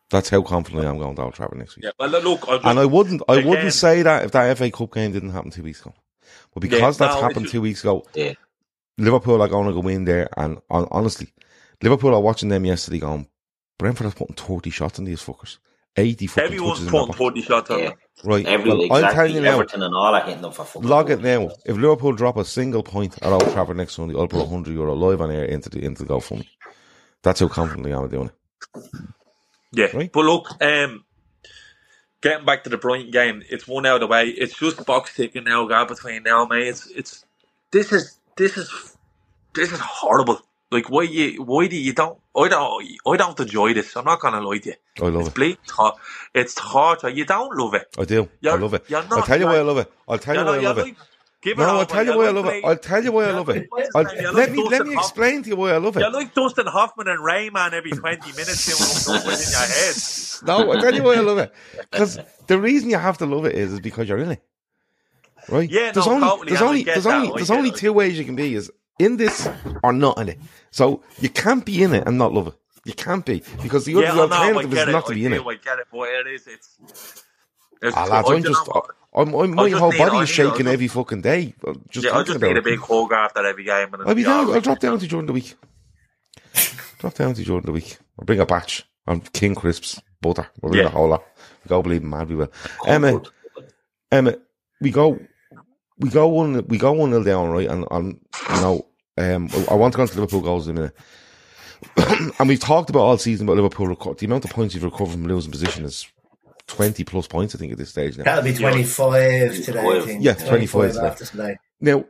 That's how confident I am going to Old Trafford next week. Yeah, well, look, just, and I wouldn't, I again, wouldn't say that if that F A Cup game didn't happen two weeks ago. But because yeah, that's no, happened just, two weeks ago, yeah. Liverpool are going to go in there, and on, honestly, Liverpool are watching them yesterday going, Brentford are putting thirty shots in these fuckers. eighty fucking Everyone's touches putting in thirty shots on yeah. them. Right. Every, well, exactly. I'm telling you now, Everton and all are hitting them for fucking log it now. If Liverpool drop a single point at Old Trafford next Sunday, I'll put one hundred euro live on air into the, into the GoFundMe. That's how confidently I'm doing it. Yeah. Right? But look, um, getting back to the Brighton game, it's one out of the way. It's just box ticking now, guy, between now, mate. It's, it's, this is, this is, this is horrible. Like, why you, why do you don't, I don't, I don't enjoy this. I'm not gonna lie to you. I love it's it. Bleak, it's torture. You don't love it. I do. You're, I love it. Not, I'll tell you like, why I love it. I'll tell you why I love like, it. Give no, it I'll over. tell you You're why I like love play, it. I'll tell you why I love it. I'll, let like me let me Dustin explain to you why I love it. You're like Dustin Hoffman and Rayman every twenty minutes doing numbers in your head. No, I'll tell you why I love it. Because the reason you have to love it is, is because you're in it. Right? Yeah, there's no, only, totally. There's I only, get there's that. only, I there's get only it. two ways you can be, is in this or not in it. So you can't be in it and not love it. You can't be. Because the, yeah, the no, alternative is it. not to I be in do, it. I get it, but it is, it's... it's Ah, lads, I I'm just, I'm, I'm, my just whole need- body I is need- shaking I just- every fucking day. Just yeah, I thinking just about need a it. big hug after every game. And I'll be down. all I'll right, drop you down know. to you during the week. Drop down to you during the week. I'll bring a batch on King Crisps, butter. We'll bring Yeah. a whole lot. We go bleeding mad, we will. Emma, Emma, we go, we go one, we go one nil down, right? And, and you know, um, I want to go into Liverpool goals in a minute. And we've talked about all season about Liverpool record. The amount of points you've recovered from losing position is twenty plus points, I think, at this stage now. That'll be twenty-five today, I think. Yeah, twenty-five today. after today. Now,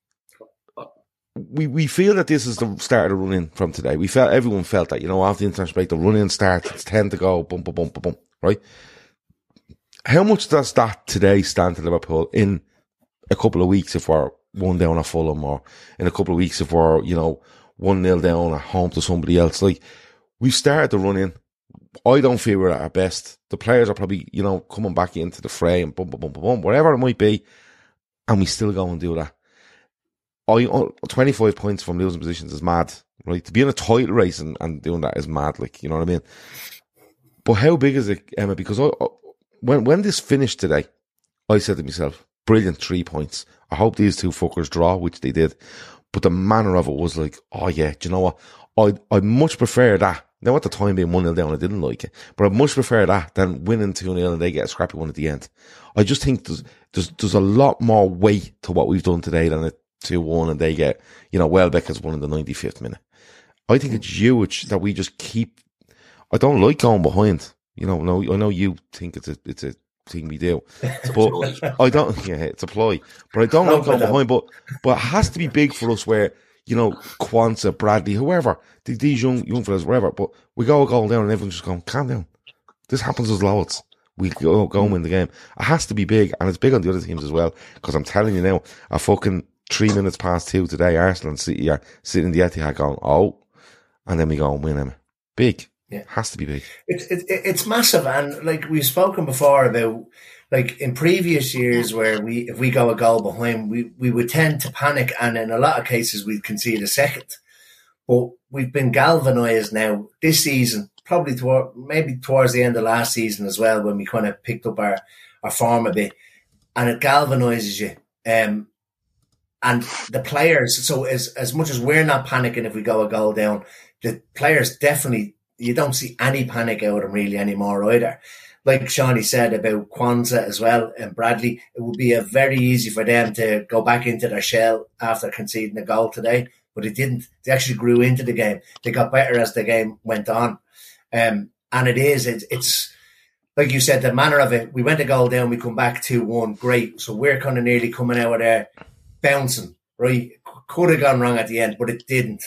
we we feel that this is the start of the run in from today. We felt, everyone felt that, you know, after the international break, the run in starts, it's ten to go, bump, bump, bump, bump, right? How much does that today stand to Liverpool in a couple of weeks if we're one down at Fulham, or in a couple of weeks if we're, you know, one nil down at home to somebody else? Like, we've started the run in. I don't feel we're at our best. The players are probably, you know, coming back into the fray and bump, bump, bump, bump, whatever it might be, and we still go and do that. I, twenty-five points from losing positions is mad, right? To be in a title race and, and doing that is mad, like, you know what I mean? But how big is it, Emma? Because I, I, when when this finished today, I said to myself, brilliant, three points. I hope these two fuckers draw, which they did. But the manner of it was like, oh yeah, do you know what? I'd, I'd much prefer that. Now at the time being one nil down, I didn't like it. But I'd much prefer that than winning two nil and they get a scrappy one at the end. I just think there's, there's, there's a lot more weight to what we've done today than a two one and they get, you know, Welbeck has won in the ninety-fifth minute. I think it's huge that we just keep, I don't like going behind. You know, no, I know you think it's a, it's a thing we do, but I don't, yeah, it's a ploy, but I don't like going behind, but, but it has to be big for us where, you know, Kwanzaa, Bradley, whoever, these young, young fellas, wherever, but we go a goal down and everyone's just going, calm down. This happens as loads. We go, go and win the game. It has to be big, and it's big on the other teams as well, because I'm telling you now, a fucking three minutes past two today, Arsenal and City are sitting in the Etihad going, oh, and then we go and win them. Big. Yeah. Has to be big. It's it, it's massive, and like we've spoken before about, like in previous years where we if we go a goal behind, we, we would tend to panic, and in a lot of cases we'd concede a second. But we've been galvanised now this season, probably toward, maybe towards the end of last season as well, when we kind of picked up our, our form a bit, and it galvanises you. Um, and the players, so as as much as we're not panicking if we go a goal down, the players definitely, you don't see any panic out of them really anymore either. Like Shawnee said about Kwanzaa as well and Bradley, it would be a very easy for them to go back into their shell after conceding a goal today, but it didn't. They actually grew into the game. They got better as the game went on. Um, and it is, it, it's, like you said, the manner of it, we went a goal down, we come back two one, great. So we're kind of nearly coming out of there bouncing, right? Could have gone wrong at the end, but it didn't.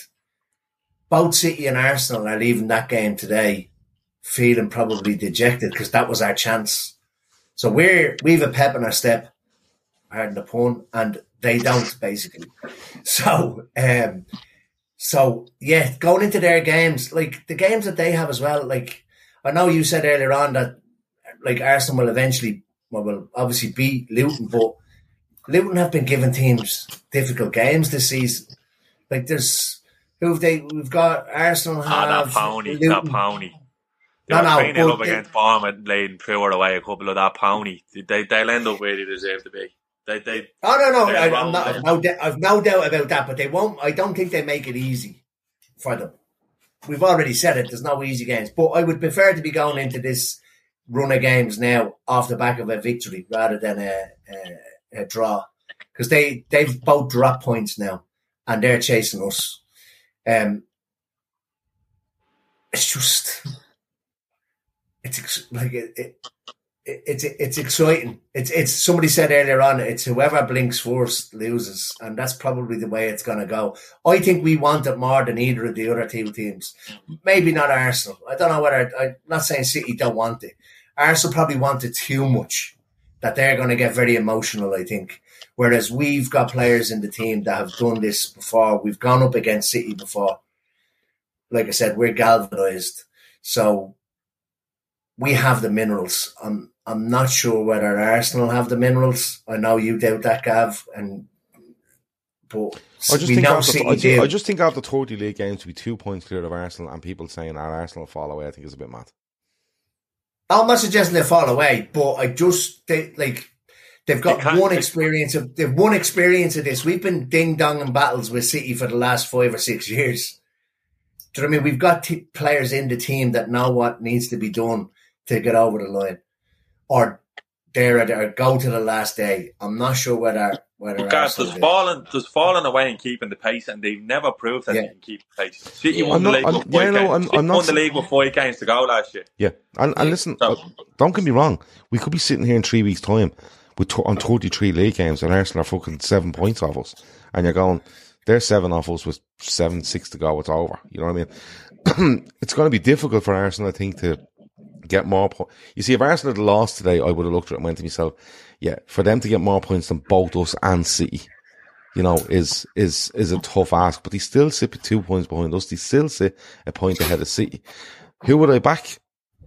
Both City and Arsenal are leaving that game today feeling probably dejected because that was our chance. So we're we've a pep in our step, pardon the pun, and they don't basically. So, um, so yeah, going into their games, like the games that they have as well. Like I know you said earlier on that, like Arsenal will eventually, well, will obviously beat Luton, but Luton have been giving teams difficult games this season. Like there's. Who've they? We've got Arsenal. Have Ah, that pony, Luton. that pony. They no, were no, three nil up they, against Bournemouth, laying through away a couple of that pony. They, they'll end up where they deserve to be. They, they, oh, no, no, I, I'm not, I've, no, I've no doubt about that, but they won't, I don't think they make it easy for them. We've already said it, there's no easy games, but I would prefer to be going into this run of games now off the back of a victory rather than a, a, a draw, because they, they've both dropped points now and they're chasing us. Um, it's just, it's like, it, it, it's, it's exciting. It's, it's, somebody said earlier on, it's whoever blinks first loses, and that's probably the way it's going to go. I think we want it more than either of the other two teams. Maybe not Arsenal. I don't know whether, I'm not saying City don't want it. Arsenal probably want it too much, that they're going to get very emotional, I think. Whereas we've got players in the team that have done this before. We've gone up against City before. Like I said, we're galvanised. So we have the minerals. I'm, I'm not sure whether Arsenal have the minerals. I know you doubt that, Gav. And, but I just, we think know after, City I, just, do. I just think after thirty league games to be two points clear of Arsenal and people saying our Arsenal fall away, I think is a bit mad. I'm not suggesting they fall away, but I just, they, like... They've got one experience of they've one experience of this. We've been ding dong in battles with City for the last five or six years. Do you know what I mean? We've got t- players in the team that know what needs to be done to get over the line, or there or go to the last day. I'm not sure whether whether. Guys, there's fallen, there's fallen away and keeping the pace, and they've never proved that yeah. they can keep the pace. City won the league with five yeah, no, games. I'm, I'm not won the league with five games to go last year. Yeah, and, and listen, so, don't get me wrong. We could be sitting here in three weeks' time with t- on thirty-three league games, and Arsenal are fucking seven points off us, and you're going, they're seven off us with seven, six to go. It's over. You know what I mean? It's going to be difficult for Arsenal, I think, to get more points. You see, if Arsenal had lost today, I would have looked at it and went to myself, yeah, for them to get more points than both us and City, you know, is is is a tough ask. But they still sit with two points behind us. They still sit a point ahead of City. Who would I back?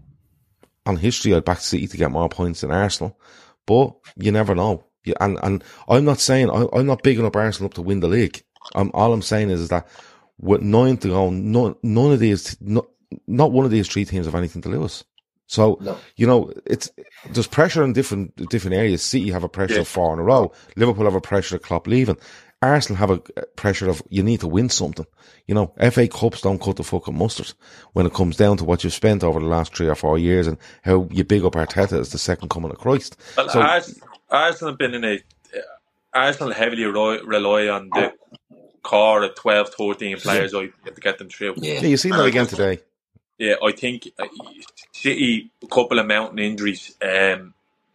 On history, I'd back City to get more points than Arsenal. But you never know. Yeah, and, and I'm not saying, I, I'm not bigging up Arsenal up to win the league. I'm, all I'm saying is, is that with nine to go, none, none of these, not, not one of these three teams have anything to lose. So, no. you know, it's, there's pressure in different, different areas. City have a pressure yeah. of four in a row. Liverpool have a pressure of Klopp leaving. Arsenal have a pressure of, you need to win something. You know, F A Cups don't cut the fucking mustard when it comes down to what you've spent over the last three or four years and how you big up Arteta as the second coming of Christ. Well, so, Arsenal, Arsenal have been in a, Arsenal heavily rely, rely on the core of twelve, thirteen players yeah. to get them through. Yeah, yeah you've seen that again today. Yeah, I think uh, City, a couple of mountain injuries, um,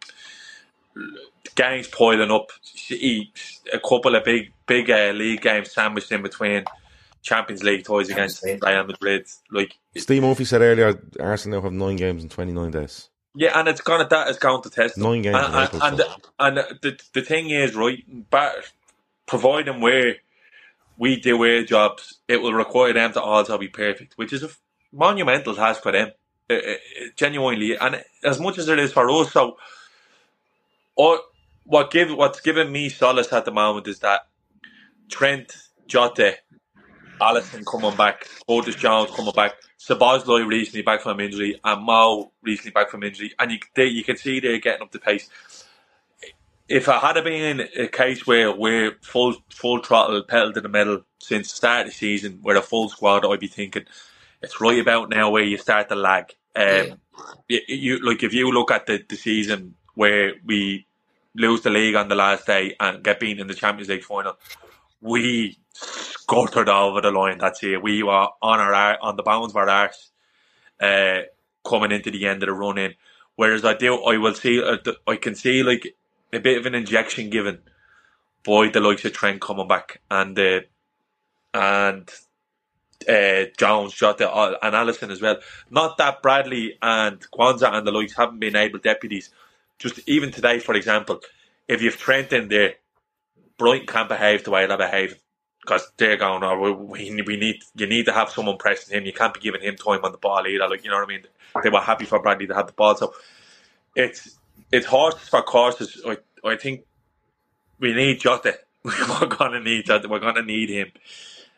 games piling up. City, a couple of big, big uh, league games sandwiched in between. Champions League ties against Real Madrid. Like Steve Murphy said earlier, Arsenal now have nine games in twenty-nine days. Yeah, and it's gonna that is going to test them. Nine games, and and, and, the, and the the thing is, right, but providing where we do our jobs, it will require them to also be perfect, which is a monumental task for them, it, it, it, genuinely. And as much as it is for us, so or what give what's giving me solace at the moment is that Trent, Jota, Alisson coming back, Curtis Jones coming back, Szoboszlai recently back from injury, and Mo recently back from injury, and you they, you can see they're getting up the pace. If it had been a case where we're full full throttle, pedal to the metal since the start of the season, we're a full squad, I'd be thinking it's right about now where you start to lag. Um, you, you like if you look at the, the season where we lose the league on the last day and get beaten in the Champions League final, we scuttered over the line that year. We were on our on the bounds of our arse uh, coming into the end of the run in. Whereas I do, I will see, uh, I can see like a bit of an injection given by the likes of Trent coming back and uh, and uh, Jones, Jota, and Alisson as well. Not that Bradley and Kwanzaa and the likes haven't been able deputies. Just even today, for example, if you've Trent in there, Brighton can't behave the way they're behaving because they're going, oh, we, we need you need to have someone pressing him. You can't be giving him time on the ball either. Like, you know what I mean? They were happy for Bradley to have the ball. So it's it's horses for courses. I, I think we need Jota. We're going to need Jota. We're going to need him.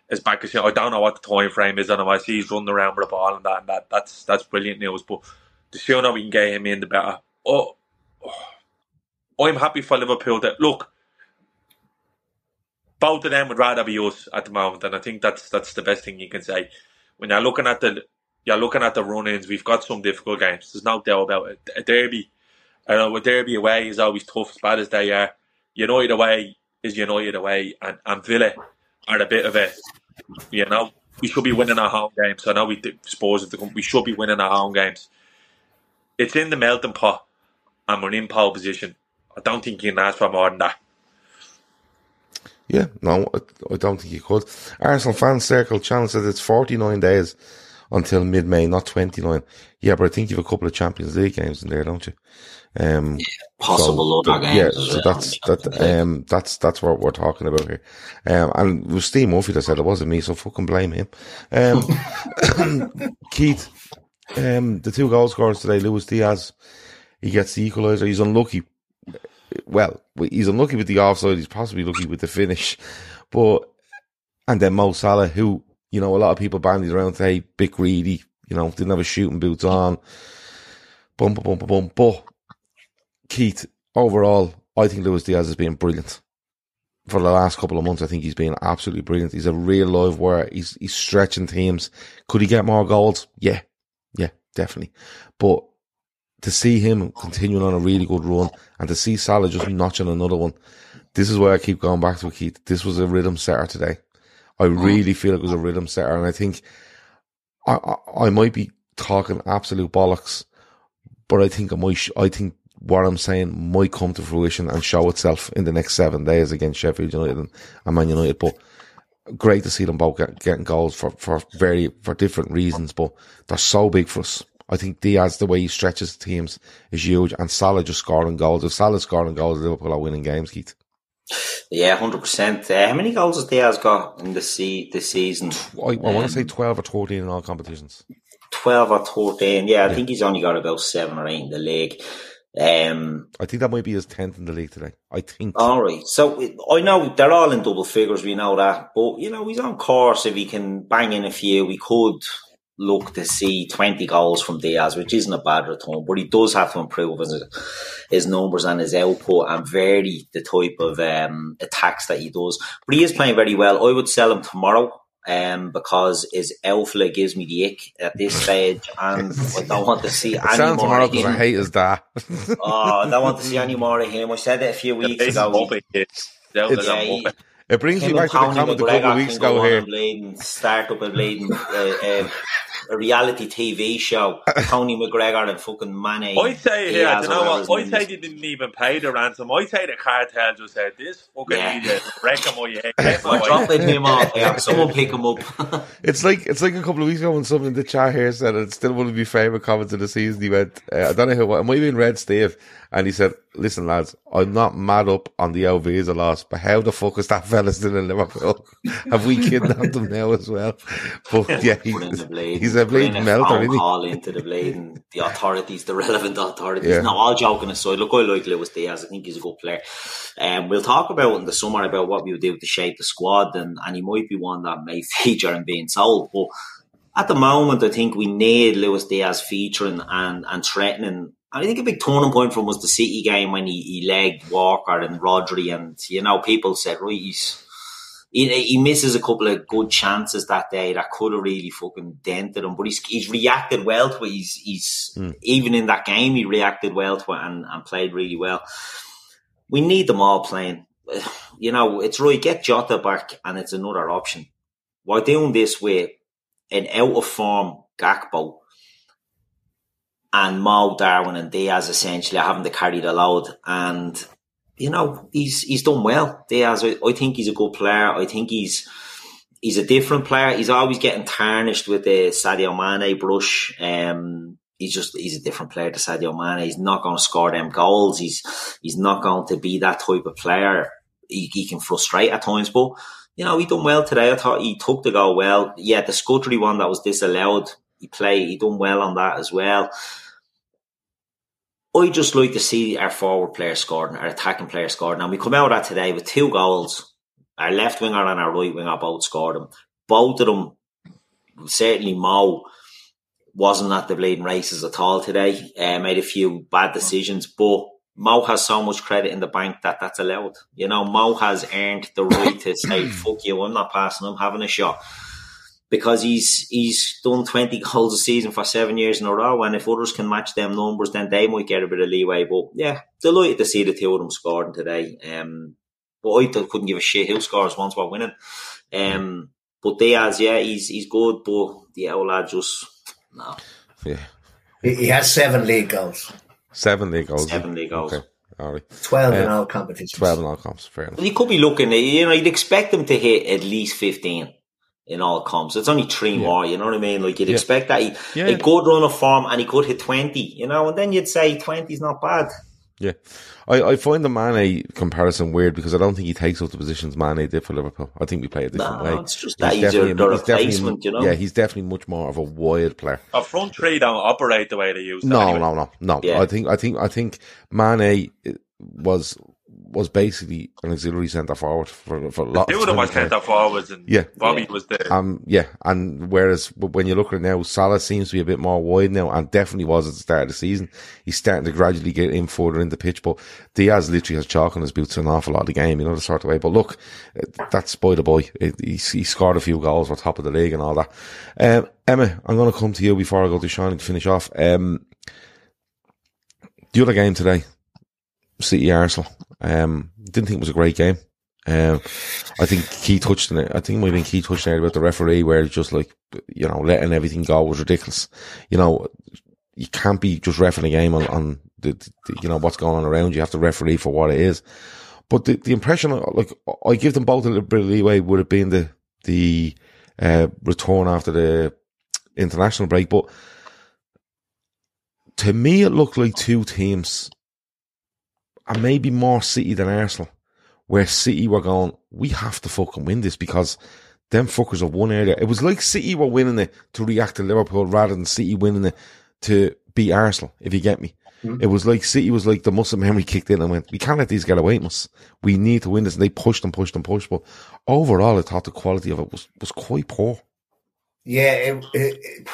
is back. I don't know what the time frame is on him. I see he's running around with the ball and that, and that that's that's brilliant news. But the sooner we can get him in, the better. Oh, oh, I'm happy for Liverpool that look. Both of them would rather be us at the moment, and I think that's that's the best thing you can say. When you're looking at the you're looking at the run-ins, we've got some difficult games. There's no doubt about it. A derby, I know, a derby away is always tough, as bad as they are. United away is United away, and, and Villa are a bit of a, you know, we should be winning our home games. I know we suppose if we should be winning our home games. It's in the melting pot, and we're in pole position. I don't think you can ask for more than that. Yeah, no, I, I don't think you could. Arsenal Fan Circle channel says it's forty-nine days until mid-May, not twenty-nine. Yeah, but I think you have a couple of Champions League games in there, don't you? Um, yeah, possible so, other games. Yeah, so that's that. Um, that's that's what we're talking about here. Um, and it was Steve Murphy that said it wasn't me, so fucking blame him. Um, Keith, um, the two goal scorers today, Luis Diaz, he gets the equaliser. He's unlucky. Well, he's unlucky with the offside. He's possibly lucky with the finish, but and then Mo Salah, who you know a lot of people bandied around today, bit greedy. You know, didn't have his shooting boots on. Bum bum bum bum. But Keith, overall, I think Luis Diaz has been brilliant for the last couple of months. I think he's been absolutely brilliant. He's a real live wire. He's he's stretching teams. Could he get more goals? Yeah, yeah, definitely. But to see him continuing on a really good run and to see Salah just notching another one, this is why I keep going back to it, Keith. This was a rhythm setter today. I really feel it was a rhythm setter, and I think I, I, I might be talking absolute bollocks, but I think I might. I think what I'm saying might come to fruition and show itself in the next seven days against Sheffield United and, and Man United. But great to see them both get, getting goals for for very for different reasons, but they're so big for us. I think Diaz, the way he stretches teams, is huge, and Salah just scoring goals. If Salah's scoring goals, Liverpool are winning games, Keith. Yeah, one hundred percent. Uh, how many goals has Diaz got in the se- this season? I, I um, want to say twelve or thirteen in all competitions. twelve or thirteen, yeah. I yeah. think he's only got about seven or eight in the league. Um, I think that might be his tenth in the league today. I think. All right. So I know they're all in double figures, we know that. But, you know, he's on course. If he can bang in a few, we could look to see twenty goals from Diaz, which isn't a bad return, but he does have to improve his, his numbers and his output and vary the type of um, attacks that he does. But he is playing very well. I would sell him tomorrow um, because his outflow gives me the ick at this stage, and I don't want to see any more tomorrow of him. I hate his dad. Oh, I don't want to see any more of him. I said it a few weeks it's ago. It's, yeah, he, it brings me back to the comment a couple of weeks ago here. Bleeding, start up a bleeding uh, uh, a reality T V show. Tony McGregor and fucking Mane. I say here, I don't know what. I say they didn't even pay the ransom. I say the cartel just said this fucking yeah. idiot. Wreck him or you head. I'm dropping him off. Yeah, someone pick him up. It's like it's like a couple of weeks ago when someone in the chat here said it's still one of my favourite comments of the season. He went, uh, I don't know who, it might have been Red Steve, and he said, "Listen, lads, I'm not mad up on the Alvisa loss, but how the fuck is that fella still in Liverpool? Have we kidnapped him now as well?" But yeah, he, he's a bleeding melter, isn't he? Call into the bleeding, the authorities, the relevant authorities. Yeah. No, all joking aside, look, I like Luis Diaz. I think he's a good player. Um, we'll talk about in the summer about what we would do to shape the squad, and, and he might be one that may feature in being sold. But at the moment, I think we need Luis Diaz featuring and, and threatening. I think a big turning point for him was the City game when he, he legged Walker and Rodri, and you know, people said, right, he's, he, he misses a couple of good chances that day that could have really fucking dented him, but he's he's reacted well to it. He's he's mm. even in that game he reacted well to it and, and played really well. We need them all playing. You know, it's right, get Jota back and it's another option. We're doing this with an out of form Gakpo and Mo, Darwin and Diaz essentially having to carry the load, and you know, he's he's done well. Diaz, I, I think he's a good player. I think he's he's a different player. He's always getting tarnished with the Sadio Mane brush. Um, he's just he's a different player to Sadio Mane. He's not going to score them goals. He's he's not going to be that type of player. He, he can frustrate at times, but you know, he done well today. I thought he took the goal well. Yeah, the Scuddery one that was disallowed, he played. He done well on that as well. I just like to see our forward player scoring, our attacking player scoring. And we come out of that today with two goals. Our left winger and our right winger both scored them. both of them, certainly Mo, wasn't at the bleeding races at all today. Uh, made a few bad decisions, but Mo has so much credit in the bank that that's allowed. You know, Mo has earned the right to say, fuck you, I'm not passing, I'm having a shot. Because he's he's done twenty goals a season for seven years in a row, and if others can match them numbers, then they might get a bit of leeway. But yeah, delighted to see the two of them scoring today. Um, but I couldn't give a shit who scores once we're winning. Um, but Diaz, yeah, he's he's good, but the old lad just, no. Yeah. He has seven league goals. Seven league goals. Seven league goals. Okay. All right. Twelve uh, in all competitions. Twelve in all comps. Fair enough. Well, he could be looking at, you know, you'd expect him to hit at least fifteen in all comps. It's only three yeah. more, you know what I mean? Like, you'd yeah. expect that he, yeah. a good run of form, and he could hit twenty, you know, and then you'd say twenty's not bad. Yeah. I, I find the Mane comparison weird because I don't think he takes up the positions Mane did for Liverpool. I think we play a different no, way. No, it's just that he's, he's a, a replacement, you know? Yeah, he's definitely much more of a wide player. Our front three don't operate the way they used to. No, anyway. no, no, no. Yeah. I think, I think, I think Mane was was basically an auxiliary centre forward for for a lot. Two of them were centre forwards, and yeah. Bobby yeah. was there. Um, yeah, and whereas when you look at it now, Salah seems to be a bit more wide now, and definitely was at the start of the season. He's starting to gradually get in further in the pitch, but Diaz literally has chalk on his boots an awful lot of the game, you know, the sort of way. But look, that's by the boy. He, he scored a few goals, we're top of the league and all that. Um, Emma, I'm going to come to you before I go to Sean to finish off. Um, the other game today, City Arsenal. Um, didn't think it was a great game. Um, I think Key touched on it. I think maybe Key touched on it about the referee, where it's just like, you know, letting everything go was ridiculous. You know, you can't be just reffing a game on, on the, the, you know, what's going on around. You have to referee for what it is. But the, the impression, like, I give them both a little bit of leeway, would have been the, the, uh, return after the international break. But to me, it looked like two teams, and maybe more City than Arsenal, where City were going, we have to fucking win this because them fuckers have won earlier. It was like City were winning it to react to Liverpool rather than City winning it to beat Arsenal, if you get me. Mm-hmm. It was like City was like the muscle memory kicked in and went, we can't let these get away from us. We need to win this. And they pushed and pushed and pushed. But overall, I thought the quality of it was, was quite poor. Yeah, it, it, it,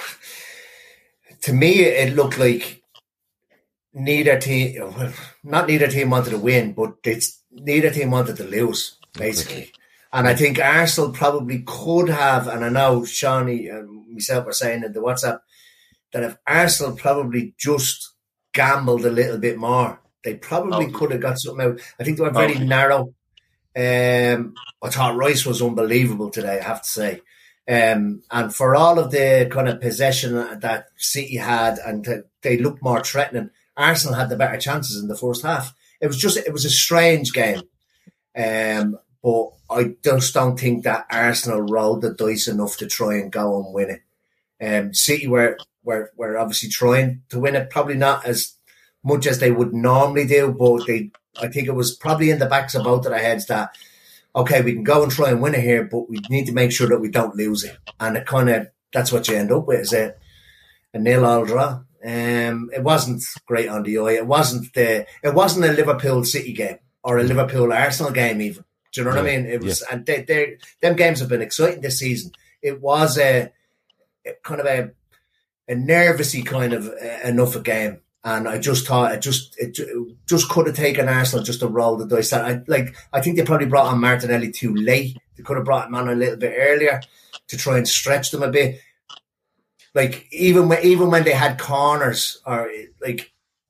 to me, it looked like neither team, well, not neither team wanted to win, but it's neither team wanted to lose, basically. And I think Arsenal probably could have, and I know Shawnee and myself were saying in the WhatsApp, that if Arsenal probably just gambled a little bit more, they probably oh. could have got something out. I think they were very oh. narrow. Um, I thought Rice was unbelievable today, I have to say. Um, and for all of the kind of possession that City had, and to, they looked more threatening, Arsenal had the better chances in the first half. It was just, it was a strange game. Um, but I just don't think that Arsenal rolled the dice enough to try and go and win it. Um, City were, were, were obviously trying to win it, probably not as much as they would normally do, but they, I think it was probably in the backs of both of their heads that, okay, we can go and try and win it here, but we need to make sure that we don't lose it. And it kind of, that's what you end up with, is a, a nil-all draw. Um, it wasn't great on the eye. It wasn't the. It wasn't a Liverpool City game or a Liverpool Arsenal game even. Do you know what yeah, I mean? It was, yeah. and they, they, them games have been exciting this season. It was a, a kind of a, a nervousy kind of uh, enough a game, and I just thought it just it just could have taken Arsenal just to roll the dice. I like. I think they probably brought on Martinelli too late. They could have brought him on a little bit earlier to try and stretch them a bit. Like, even when, even when they had corners, or like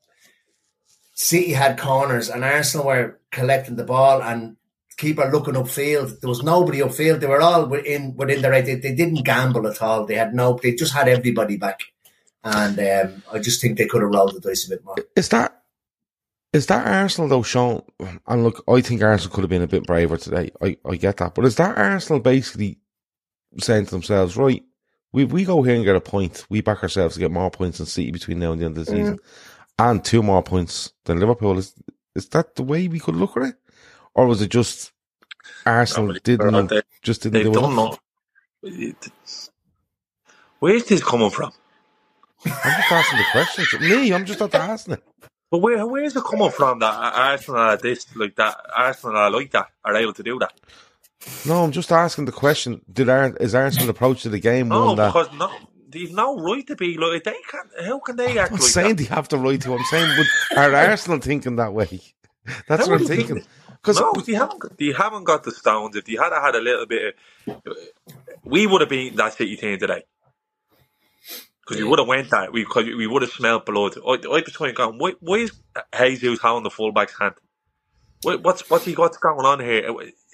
City had corners and Arsenal were collecting the ball and keeper looking upfield, there was nobody upfield. They were all within, within the right. They, they didn't gamble at all. They had no, they just had everybody back. And um, I just think they could have rolled the dice a bit more. Is that, is that Arsenal though, Sean? And look, I think Arsenal could have been a bit braver today. I, I get that. But is that Arsenal basically saying to themselves, right, We we go here and get a point, we back ourselves to get more points than City between now and the end of the season, mm. and two more points than Liverpool. Is is that the way we could look at it, or was it just Arsenal didn't they, just didn't do enough? Where's this coming from? I'm just asking the question. Me, I'm just not asking it. But where where's it coming from that Arsenal are this like that? Arsenal are like that, are able to do that? No, I'm just asking the question. Did Ar- is Arsenal approach to the game No, one that? because no, they've no right to be like they can't. How can they act I'm not like saying that? they have the right to. I'm saying, would, are Arsenal thinking that way? That's How what I'm would you- thinking. Because No, they haven't. got- They haven't got the stones. If they had had a little bit, of, we would have beaten that City team today. Because we would have went that. We cause we would have smelled blood. I, I'd be trying going. Why, why is Jesus holding the fullback's hand? Why, what's what's he got going on here?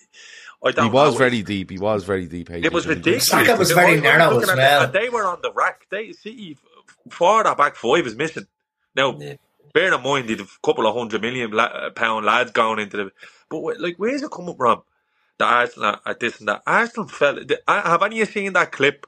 I don't he was know. very deep. He was very deep. It was ridiculous. Saka was very I- I was narrow looking as at well. it, and they were on the rack. They City four that back five is missing. Now, Yeah. bear in mind, there's a couple of hundred million la- pound lads going into the. But wh- like, where's it coming from? The Arsenal at this and that. Arsenal fell. The, I- have any of you seen that clip?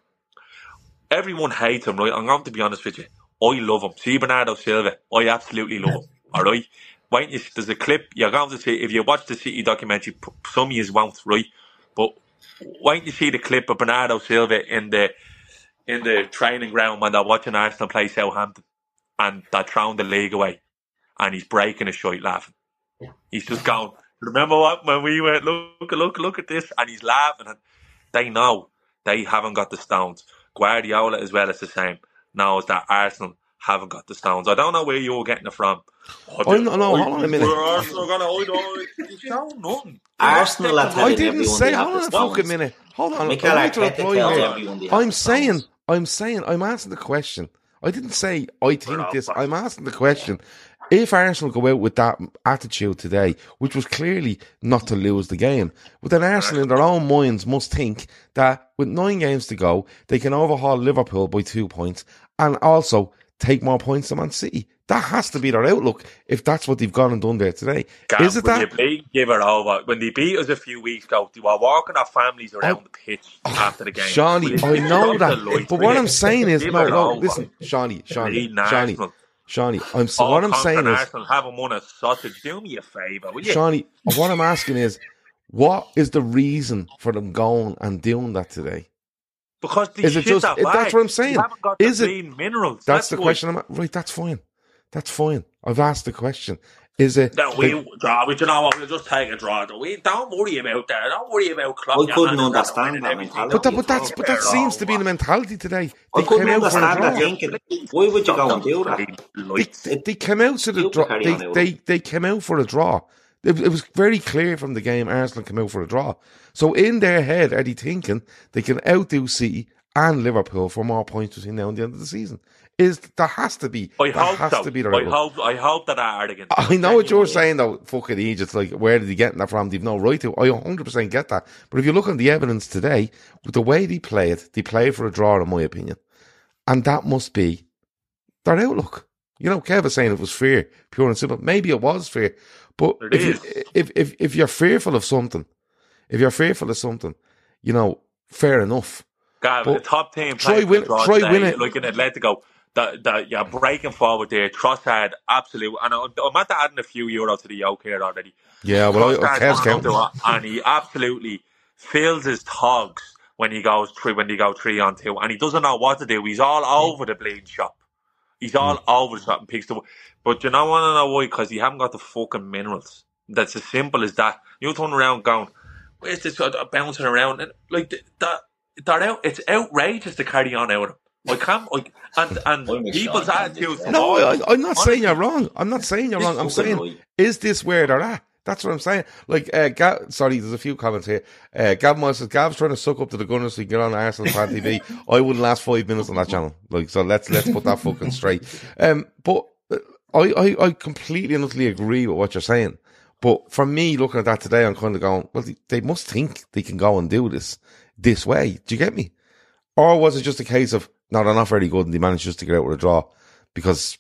Everyone hates him, right? I'm going to be honest with you. I love him. See Bernardo Silva. I absolutely love him. All right. Wait, you, there's a clip you're going to see if you watch the City documentary. p- Some of you won't, right? But wait, you see the clip of Bernardo Silva in the in the training ground when they're watching Arsenal play Southampton, and they're throwing the league away, and he's breaking his shite laughing. He's just going, remember what when we went, look, look, look at this, and he's laughing, and they know they haven't got the stones. Guardiola as well as the same knows that Arsenal haven't got the stones. I don't know where you're getting it from. Oh, no, no, hold on a minute. We're Arsenal gonna, I don't, you show nothing. Arsenal are I telling didn't everyone say. they have Hold on the a stones. fucking minute. Hold on. Mikel I need to Arteta reply tells here. everyone they have I'm the saying. stones. I'm saying. I'm asking the question. I didn't say I think this. I'm asking the question. If Arsenal go out with that attitude today, which was clearly not to lose the game, but then Arsenal in their own minds must think that with nine games to go, they can overhaul Liverpool by two points and also take more points than Man City. That has to be their outlook if that's what they've gone and done there today. Gav, Is it when that? you beat, give it over. When they beat us a few weeks ago, they were walking our families around Oh, the pitch after the game. Shawnee, Will you I know stop that. the lights, But will what you? I'm saying is, Give no, it no, over. listen, Shawnee, Shawnee, Leading Shawnee, Arsenal. Shawnee, I'm, so All what I'm saying conquering is, Arsenal, have them on a sausage. Do me a favour, will you? Shawnee, what I'm asking is, what is the reason for them going and doing that today? Because they Is it shit just- that it- that's bag. what I'm saying. They haven't got Is the it- clean minerals. That's, the why. question. I'm right. That's fine. That's fine. I've asked the question. Is it? No, we the- draw. We, you know what? We'll just take a draw. We don't worry about that. Don't worry about Klopp. I your couldn't man is understand winning that everything. mentality. but that, but at all. that's but that seems to be the mentality today. I They couldn't came out for a understand that draw. thinking. Why would you go and do that? They, Lights. they, they came out to the Stupid draw. carry They, on out. they they came out for a draw. It, it was very clear from the game. Arsenal came out for a draw. So in their head, are they thinking they can outdo City and Liverpool for more points between now and the end of the season? Is there has to be? I that hope has so. to be the I right. hope. I hope that are arrogant. I know what you're Genuinely. saying though. Fucking Egypt, like where did he get that from? They've no right to. I one hundred percent get that. But if you look at the evidence today, with the way they played, they played for a draw, in my opinion, and that must be their outlook. You know, Kev was saying it was fear, pure and simple. Maybe it was fear, but It if, is. you, if if if you're fearful of something, if you're fearful of something, you know, fair enough. God, But the top team try playing win- for the draw try today, win it. like in Atletico, that that you're breaking forward there. Trossard, absolute, and I- I'm at adding a few euro to the yoke here already. Yeah, well, I, Trossard's Kev's gone counting. up to it, and he absolutely fills his togs when he goes three when he go three on two, and he doesn't know what to do. He's all over the bleeding shop. He's all Mm. over the shop and picks the. But you don't want to know why? Because you haven't got the fucking minerals. That's as simple as that. You turn around going, "Where's this uh, bouncing around?" And like th- that, they're out. It's outrageous to carry on out of them. I can't. I, and I'm and with people's Sean. attitudes. No, I, I'm not saying Honestly. you're wrong. I'm not saying you're wrong. I'm It's saying, fucking right. is this where they're at? That's what I'm saying. Like, uh, Gav, sorry, there's a few comments here. Uh, Gav Miles says, Gav's trying to suck up to the Gunners so he can get on Arsenal Fan T V. I wouldn't last five minutes on that channel. Like, so let's, let's put that fucking straight. Um, but uh, I, I, I completely and utterly agree with what you're saying. But for me, looking at that today, I'm kind of going, well, they, they must think they can go and do this this way. Do you get me? Or was it just a case of, no, they're not very good and they managed just to get out with a draw because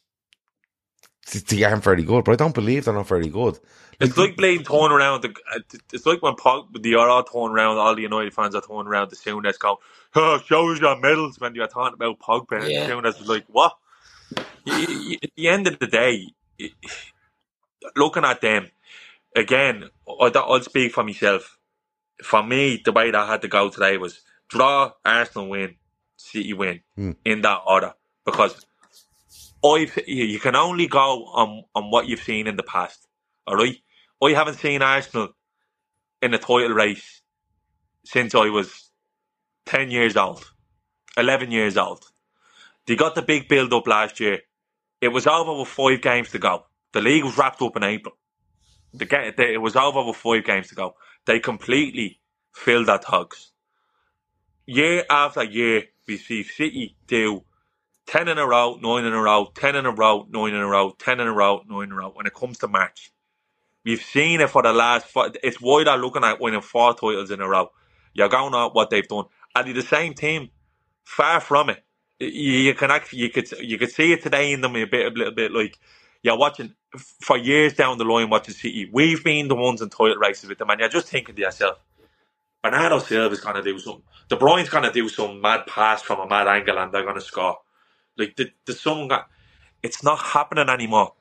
they aren't very good, but I don't believe they're not very good. It's like Blaine torn around. The, it's like when Pog, the are all torn around. All the United fans are torn around the Souness going, "Oh, show us your medals." When you're talking about Pogba, Yeah. and Souness is like, "What?" You- you- At the end of the day, looking at them again, I don't- I'll speak for myself. For me, the way that I had to go today was draw, Arsenal win, City win Hmm. in that order because I you can only go on on what you've seen in the past. All right, I haven't seen Arsenal in a title race since I was ten years old, eleven years old. They got the big build-up last year. It was over with five games to go. The league was wrapped up in April. The game, it was over with five games to go. They completely filled their tugs. Year after year, we see City do ten in a row, nine in a row, ten in a row, nine in a row, ten in a row, nine in a row. When it comes to March, we've seen it for the last four. It's why they're looking at winning four titles in a row. You're going on what they've done. And they're the same team. Far from it. You can actually, you could, you could see it today in them a bit, a little bit like you're watching for years down the line watching City. We've been the ones in title races with them, and you're just thinking to yourself, Bernardo Silva's going to do something. De Bruyne's going to do some mad pass from a mad angle, and they're going to score. Like the the some got, it's not happening anymore.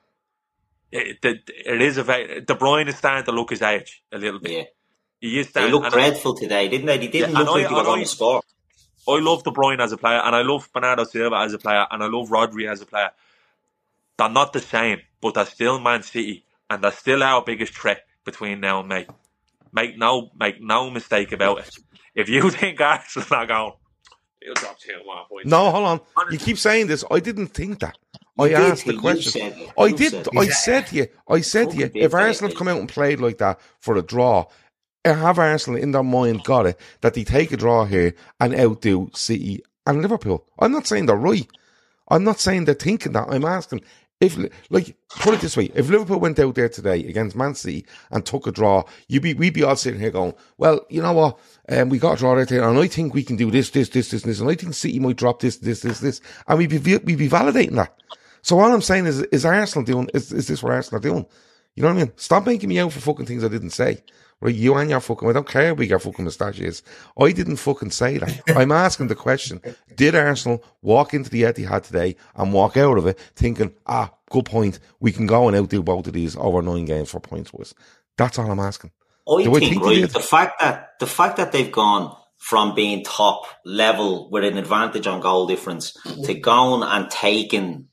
It, it, it is a very De Bruyne is starting to look his age a little bit. Yeah. He is they starting, looked dreadful I, today, didn't they? They didn't yeah, look like I, they were going to score. I love De Bruyne as a player, and I love Bernardo Silva as a player, and I love Rodri as a player. They're not the same, but they're still Man City, and they're still our biggest threat between now and May. Make no, make no mistake about it. If you think Arsenal's not going, he'll drop two one points. No, hold on. You keep saying this. I didn't think that. I you asked the question. I did. Said I said to you. I said to you. If Arsenal have come out and played like that for a draw, have Arsenal in their mind got it that they take a draw here and outdo City and Liverpool? I'm not saying they're right. I'm not saying they're thinking that. I'm asking if, like, put it this way: if Liverpool went out there today against Man City and took a draw, you'd be we'd be all sitting here going, "Well, you know what? Um, we got a draw right there, and I think we can do this, this, this, this, and this, and I think City might drop this, this, this, this," and we'd be we'd be validating that. So all I'm saying is, is Arsenal doing? Is is this what Arsenal are doing? You know what I mean? Stop making me out for fucking things I didn't say. Right, you and your fucking, I don't care how big your fucking moustache is. I didn't fucking say that. I'm asking the question, did Arsenal walk into the Etihad today and walk out of it thinking, ah, good point, we can go and outdo both of these over nine games for points was? That's all I'm asking. I think, I think right, the fact that, the fact that they've gone from being top level with an advantage on goal difference to going and taking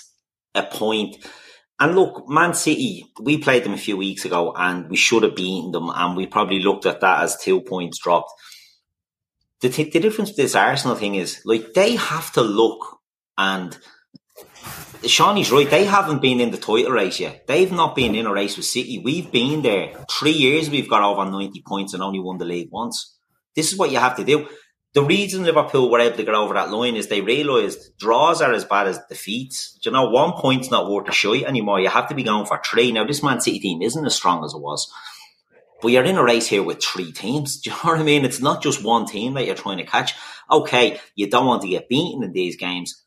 a point. And look, Man City, we played them a few weeks ago and we should have beaten them, and we probably looked at that as two points dropped. The, th- the difference with this Arsenal thing is, like, they have to look, and Shawnee's right, they haven't been in the title race yet. They've not been in a race with City. We've been there. Three years we've got over ninety points and only won the league once. This is what you have to do. The reason Liverpool were able to get over that line is they realised draws are as bad as defeats. Do you know, one point's not worth a shite anymore. You have to be going for three. Now, this Man City team isn't as strong as it was. But you're in a race here with three teams. Do you know what I mean? It's not just one team that you're trying to catch. Okay, you don't want to get beaten in these games.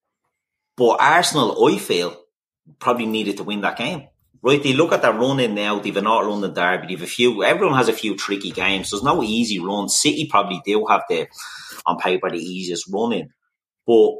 But Arsenal, I feel, probably needed to win that game. Right, they look at their run in now. They've an North London derby. They've a few. Everyone has a few tricky games. There's no easy runs. City probably do have the, on paper, the easiest run in. But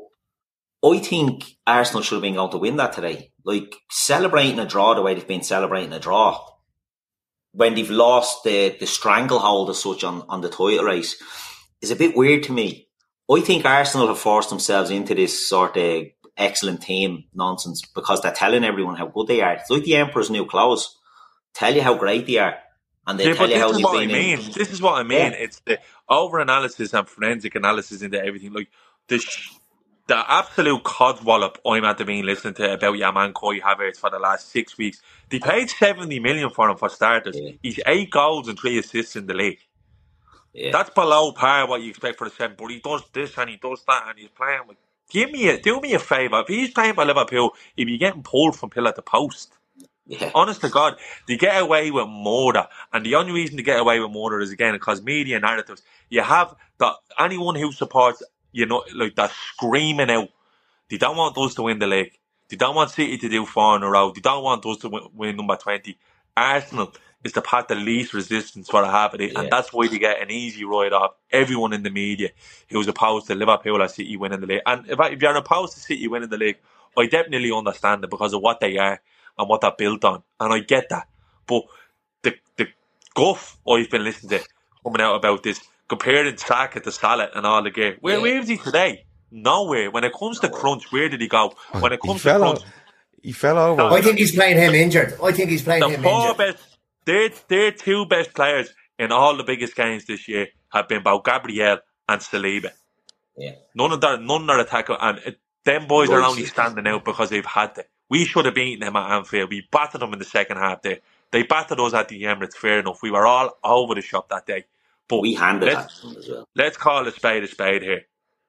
I think Arsenal should have been going to win that today. Like, celebrating a draw the way they've been celebrating a draw, when they've lost the, the stranglehold as such on, on the title race, is a bit weird to me. I think Arsenal have forced themselves into this sort of excellent team nonsense because they're telling everyone how good they are. It's like the Emperor's New Clothes. Tell you how great they are. And they yeah, tell you how they've been I mean. in. This is what I mean. Yeah. It's the over-analysis and forensic analysis into everything. Like, the sh- the absolute codswallop I'm at the being listening to about your man Kai Havertz for the last six weeks. They paid seventy million for him for starters. Yeah. He's eight goals and three assists in the league. Yeah. That's below par what you expect for the seven. But he does this and he does that and he's playing with. Give me a, do me a favour. If he's playing for Liverpool, he'd be getting pulled from pillar to post. Yeah. Honest to God, they get away with murder. And the only reason to get away with murder is, again, because media narratives. You have the, anyone who supports, you know, like, they're screaming out. They don't want us to win the league. They don't want City to do four in a row. They don't want us to win, win number twenty. Arsenal is the path of least resistance for a half of it, yeah. And that's why they get an easy ride off everyone in the media who's opposed to Liverpool or City winning the league. And if, I, if you're opposed to City winning the league, I definitely understand it because of what they are and what they're built on, and I get that. But the the guff I've been listening to coming out about this, comparing Saka to Salah and all the gear, where, yeah. where is he today? Nowhere. When it comes to crunch, where did he go? When it comes to crunch, he fell over. I think he's playing him injured. I think he's playing the him four injured. Best, they're, they're two best players in all the biggest games this year. have been about Gabriel and Saliba. Yeah. None of their, none of their attack, and it, them boys are only standing out because they've had to. We should have beaten them at Anfield. We battered them in the second half there. They battered us at the Emirates, fair enough. We were all over the shop that day. But we handed that to them as well. Let's call a spade a spade here.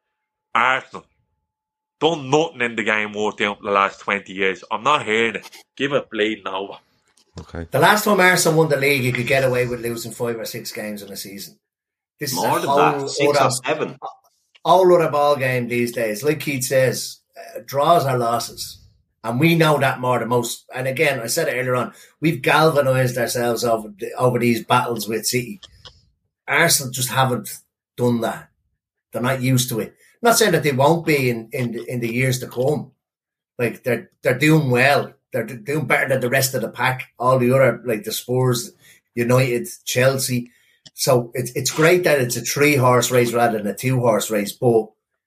Arsenal done nothing in the game worth doing for the last twenty years. I'm not hearing it. Give it bleeding over. Okay. The last time Arsenal won the league, you could get away with losing five or six games in a season. This More is a than whole that, six other, or seven. All other ball game these days. Like Keith says, uh, draws are losses. And we know that more than most. And again, I said it earlier on, we've galvanised ourselves over over these battles with City. Arsenal just haven't done that. They're not used to it. I'm not saying that they won't be in, in, the, in the years to come. Like, they're they're doing well. They're doing better than the rest of the pack. All the other, like the Spurs, United, Chelsea. So it's it's great that it's a three-horse race rather than a two-horse race, but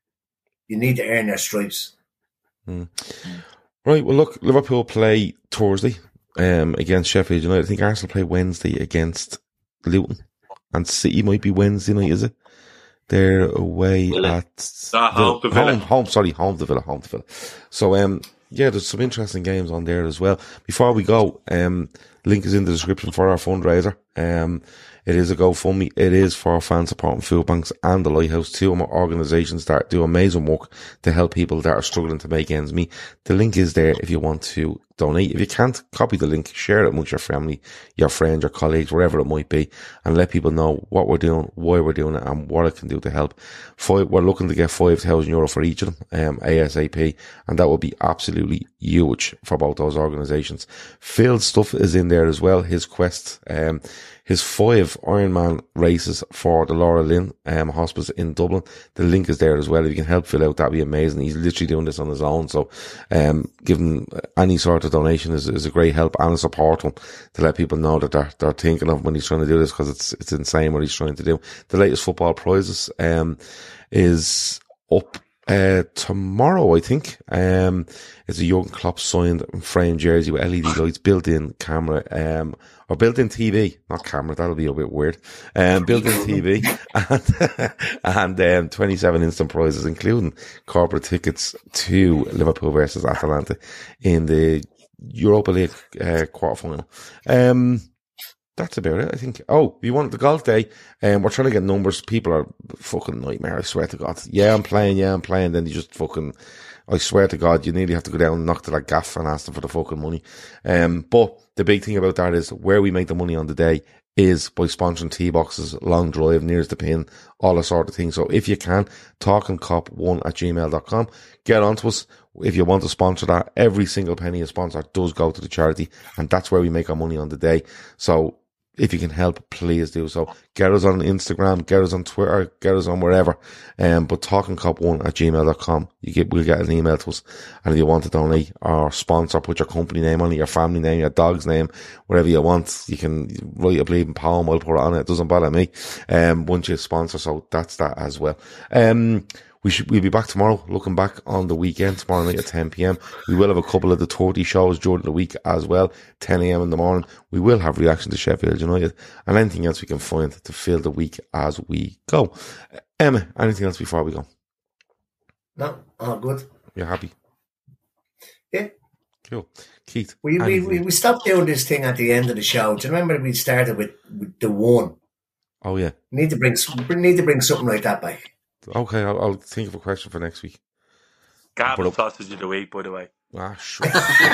you need to earn your stripes. Mm. Right, well, look, Liverpool play Thursday um, against Sheffield United. I think Arsenal play Wednesday against Luton. And City might be Wednesday night, is it? They're away Villa. at... Uh, home to Villa. Home, home, sorry, home to Villa, home to Villa. So, um, yeah, there's some interesting games on there as well. Before we go, um, link is in the description for our fundraiser. Um, it is a GoFundMe. It is for fan supporting food banks and the Lighthouse, two of my organisations that do amazing work to help people that are struggling to make ends meet. The link is there if you want to donate. If you can't, copy the link, share it amongst your family, your friends, your colleagues, wherever it might be, and let people know what we're doing, why we're doing it, and what it can do to help. Five, we're looking to get five thousand euro for each of them, um, ASAP, and that will be absolutely huge for both those organisations. Phil's stuff is in there as well, his quest, um, his five Ironman races for the Laura Lynn um, Hospice in Dublin. The link is there as well. If you can help fill out, that'd be amazing. He's literally doing this on his own. So, um, giving any sort of donation is, is a great help and a support him to let people know that they're, they're thinking of when he's trying to do this, because it's, it's insane what he's trying to do. The latest football prizes, um, is up Uh, tomorrow, I think. Um, it's a Jurgen Klopp signed and framed jersey with L E D lights, built-in camera, um, or built-in T V, not camera, that'll be a bit weird. Um, built-in T V and, and, um, twenty-seven instant prizes, including corporate tickets to Liverpool versus Atalanta in the Europa League, uh, quarterfinal. Um, That's about it, I think. Oh, you want the golf day? Um, we're trying to get numbers. People are fucking nightmare, I swear to God. Yeah, I'm playing, yeah, I'm playing. Then you just fucking, I swear to God, you nearly have to go down and knock to that gaff and ask them for the fucking money. Um, but the big thing about that is where we make the money on the day is by sponsoring tee boxes, long drive, nearest the pin, all that sort of thing. So if you can, talkingcop one at gmail dot com. Get on to us. If you want to sponsor that, every single penny you sponsor does go to the charity, and that's where we make our money on the day. So if you can help, please do so. Get us on Instagram, get us on Twitter, get us on wherever. Um, but talkingcop one at gmail dot com. You get, we'll get an email to us. And if you want to donate or sponsor, put your company name on it, your family name, your dog's name, whatever you want. You can write a bleeding poem, I'll put it on it. It doesn't bother me. Um, once you sponsor, so that's that as well. Um, We should, we'll be back tomorrow, looking back on the weekend, tomorrow night at ten p.m. We will have a couple of the thirty shows during the week as well, ten a.m. in the morning. We will have reaction to Sheffield United and anything else we can find to fill the week as we go. Emma, anything else before we go? No, all good. You're happy? Yeah. Cool. Keith? We, we, we, we stopped doing this thing at the end of the show. Do you remember we started with, with the one? Oh, yeah. We need to bring, we need to bring something like that back. Okay, I'll, I'll think of a question for next week. Gavin sausage of the week, by the way. Ah, sure.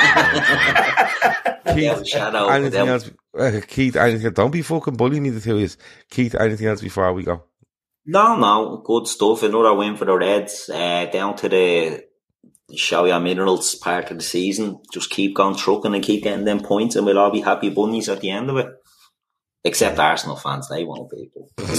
Keith, shadow, anything else? Uh, Keith, anything? Don't be fucking bullying me to tell you. Keith, anything else before we go? No, no, good stuff. Another win for the Reds. Uh, down to the show your minerals part of the season. Just keep going trucking and keep getting them points, and we'll all be happy bunnies at the end of it. Except Arsenal fans, they won't be.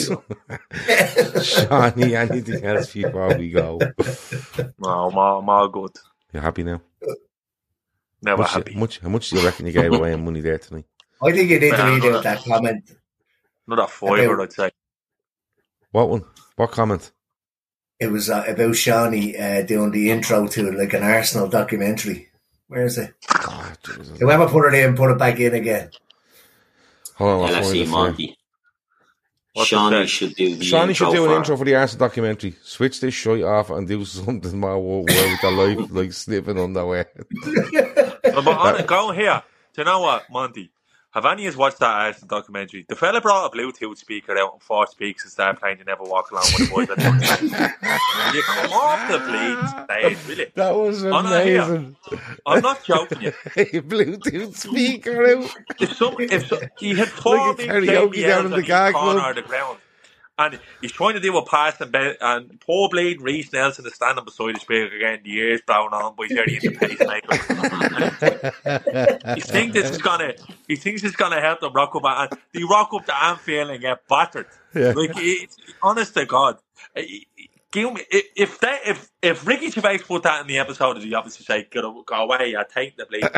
Shawnee, anything else before we go? No, I'm all, I'm all good. You're happy now? Never much, happy. Much, how much do you reckon you gave away in money there tonight? I think you need to read out that comment. Another fiver, about, I'd say. What one? What comment? It was uh, about Shawnee uh, doing the intro to like an Arsenal documentary. Where is it? Oh, Whoever put it in, put it back in again. Hold on, L F C Monty. Shawnee should do the Shawnee should do an for intro for the Arsenal documentary. Switch this shit off and do something more where with their life, like sniffing underwear. No, but on it, going here. Do you know what, Monty? Have any of us watched that Arsenal documentary? The fella brought a Bluetooth speaker out and four speaks and started playing You Never Walk Alone with the boys. You come off the bleed stage, really. That was amazing. I'm not joking you. Bluetooth speaker out. If some, if some, he had four Like a big karaoke Jamie down Ells in on the each gag corner club. of the ground. And he's trying to do a pass and, be- and poor bleed Reece Nelson is standing beside the speaker getting the ears blown on by Jerry and the pacemaker. he thinks this is gonna he thinks it's gonna help them rock up and they rock up to Anfield and get battered. Yeah. Like it, honest to God. Give me, if that if if Ricky Gervais put that in the episode, he obviously say go, go away, I take the bleed.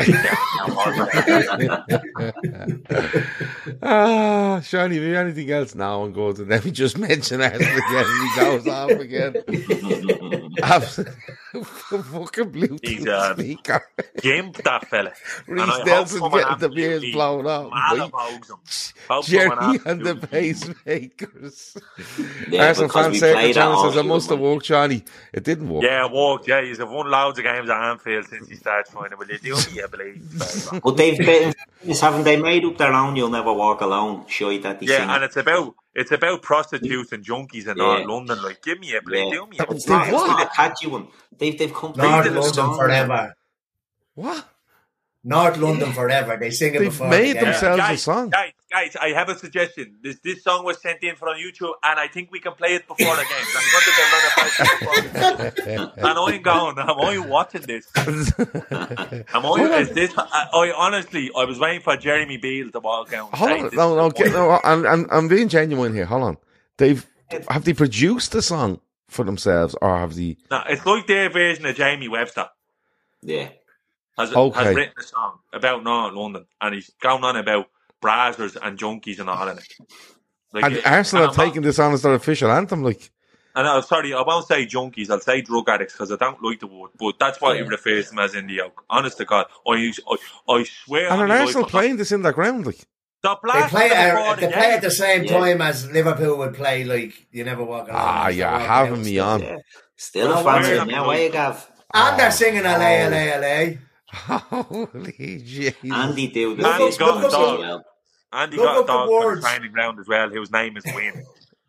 Ah, Shawnee, maybe anything else now and goes and then we just mention Arsenal again and he goes off again. Absolutely fucking Bluetooth He's, uh, speaker. Gimp that fella. Reece Nelson getting the beers blown off. Jerry and the pacemakers. Yeah, Arsenal because fan we Circle played Channel that says it all must have through, worked, Shawnee. It didn't work. Yeah, it worked. Yeah, he's won loads of games at Anfield since he started trying to. Will you do me a bleed? But they've been, haven't they made up their own You'll Never Walk Alone show that they Yeah, sing? and it's about it's about prostitutes and junkies in Yeah. North London. Like, give me a bleed, Yeah. do me a It's bleed. not, it's not a catchy one. They've, they've completed North the London song. forever. What? North London forever. They sing it They've before made the game. themselves- guys, a song. Guys, guys, I have a suggestion. This this song was sent in for on YouTube, and I think we can play it before the game. I'm going to run it back. And I'm going, am I watching this? Am I, is this? I, I honestly, I was waiting for Jeremy Beale to walk out. And Hold say, on, this no, no, is get, no I'm, I'm, I'm being genuine here. Hold on. They've have they produced the song for themselves, or have they? No, it's like their version of Jamie Webster. Yeah. Has, Okay. has written a song about North London, and he's going on about brazzers and junkies and all of it. Like, And it- Arsenal and have I'm taken this on as their official anthem. Like, not- And I'm sorry, I won't say junkies. I'll say drug addicts because I don't like the word. But that's what Yeah. he refers to them as in the yoke. Honest to God, I I, I swear. and on are my Arsenal life, playing this in their ground? Like, the They blast play, before at, the they game. play at the same Yeah. time as Liverpool would play, like, You Never Walk Alone. ah, They're you're walking having out me still. on. Yeah. Still Well, a fan where of am now, I? eh, Gav? And they're singing L A, L A, L A. Holy Jesus! Andy do the Look Andy's up- got look a up dog. the- well. Andy Look got a up the dog on the words. training ground as well, whose name is Win.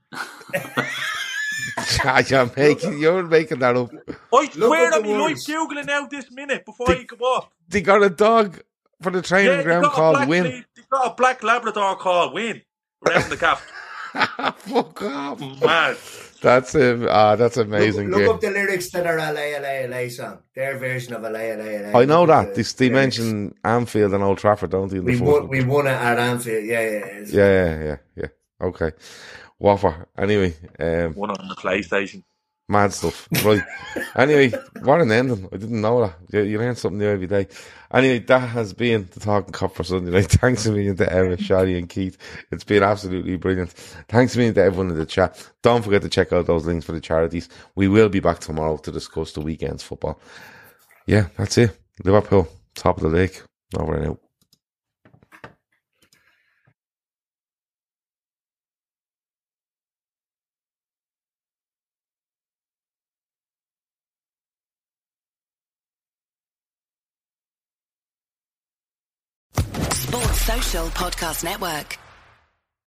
you're making you're making that up. I swear up on the me life, words. googling out this minute before The- you come off. They got a dog for the training Yeah, they ground got a called black Win. lead- They got a black Labrador called Win around the calf. Fuck off! Mad. That's um, ah, that's amazing. Look, look game. up the lyrics to their L A, L A, L A song. Their version of L A, L A, L A. I know Look that. at They, the they lyrics. mention Anfield and Old Trafford, don't they? In the We first won, one? we won it at Anfield. Yeah, yeah. It's- Yeah, yeah, yeah, yeah. Okay. Whopper. Anyway, um, One on the PlayStation. mad stuff. Right. Anyway, what an ending. I didn't know that. You, you learn something new every day. Anyway, that has been the Talking Cup for Sunday night. Thanks a million to Emma, Shadi and Keith. It's been absolutely brilliant. Thanks a million to everyone in the chat. Don't forget to check out those links for the charities. We will be back tomorrow to discuss the weekend's football. Yeah, that's it. Liverpool, top of the league. Over and out. Sports Social Podcast Network.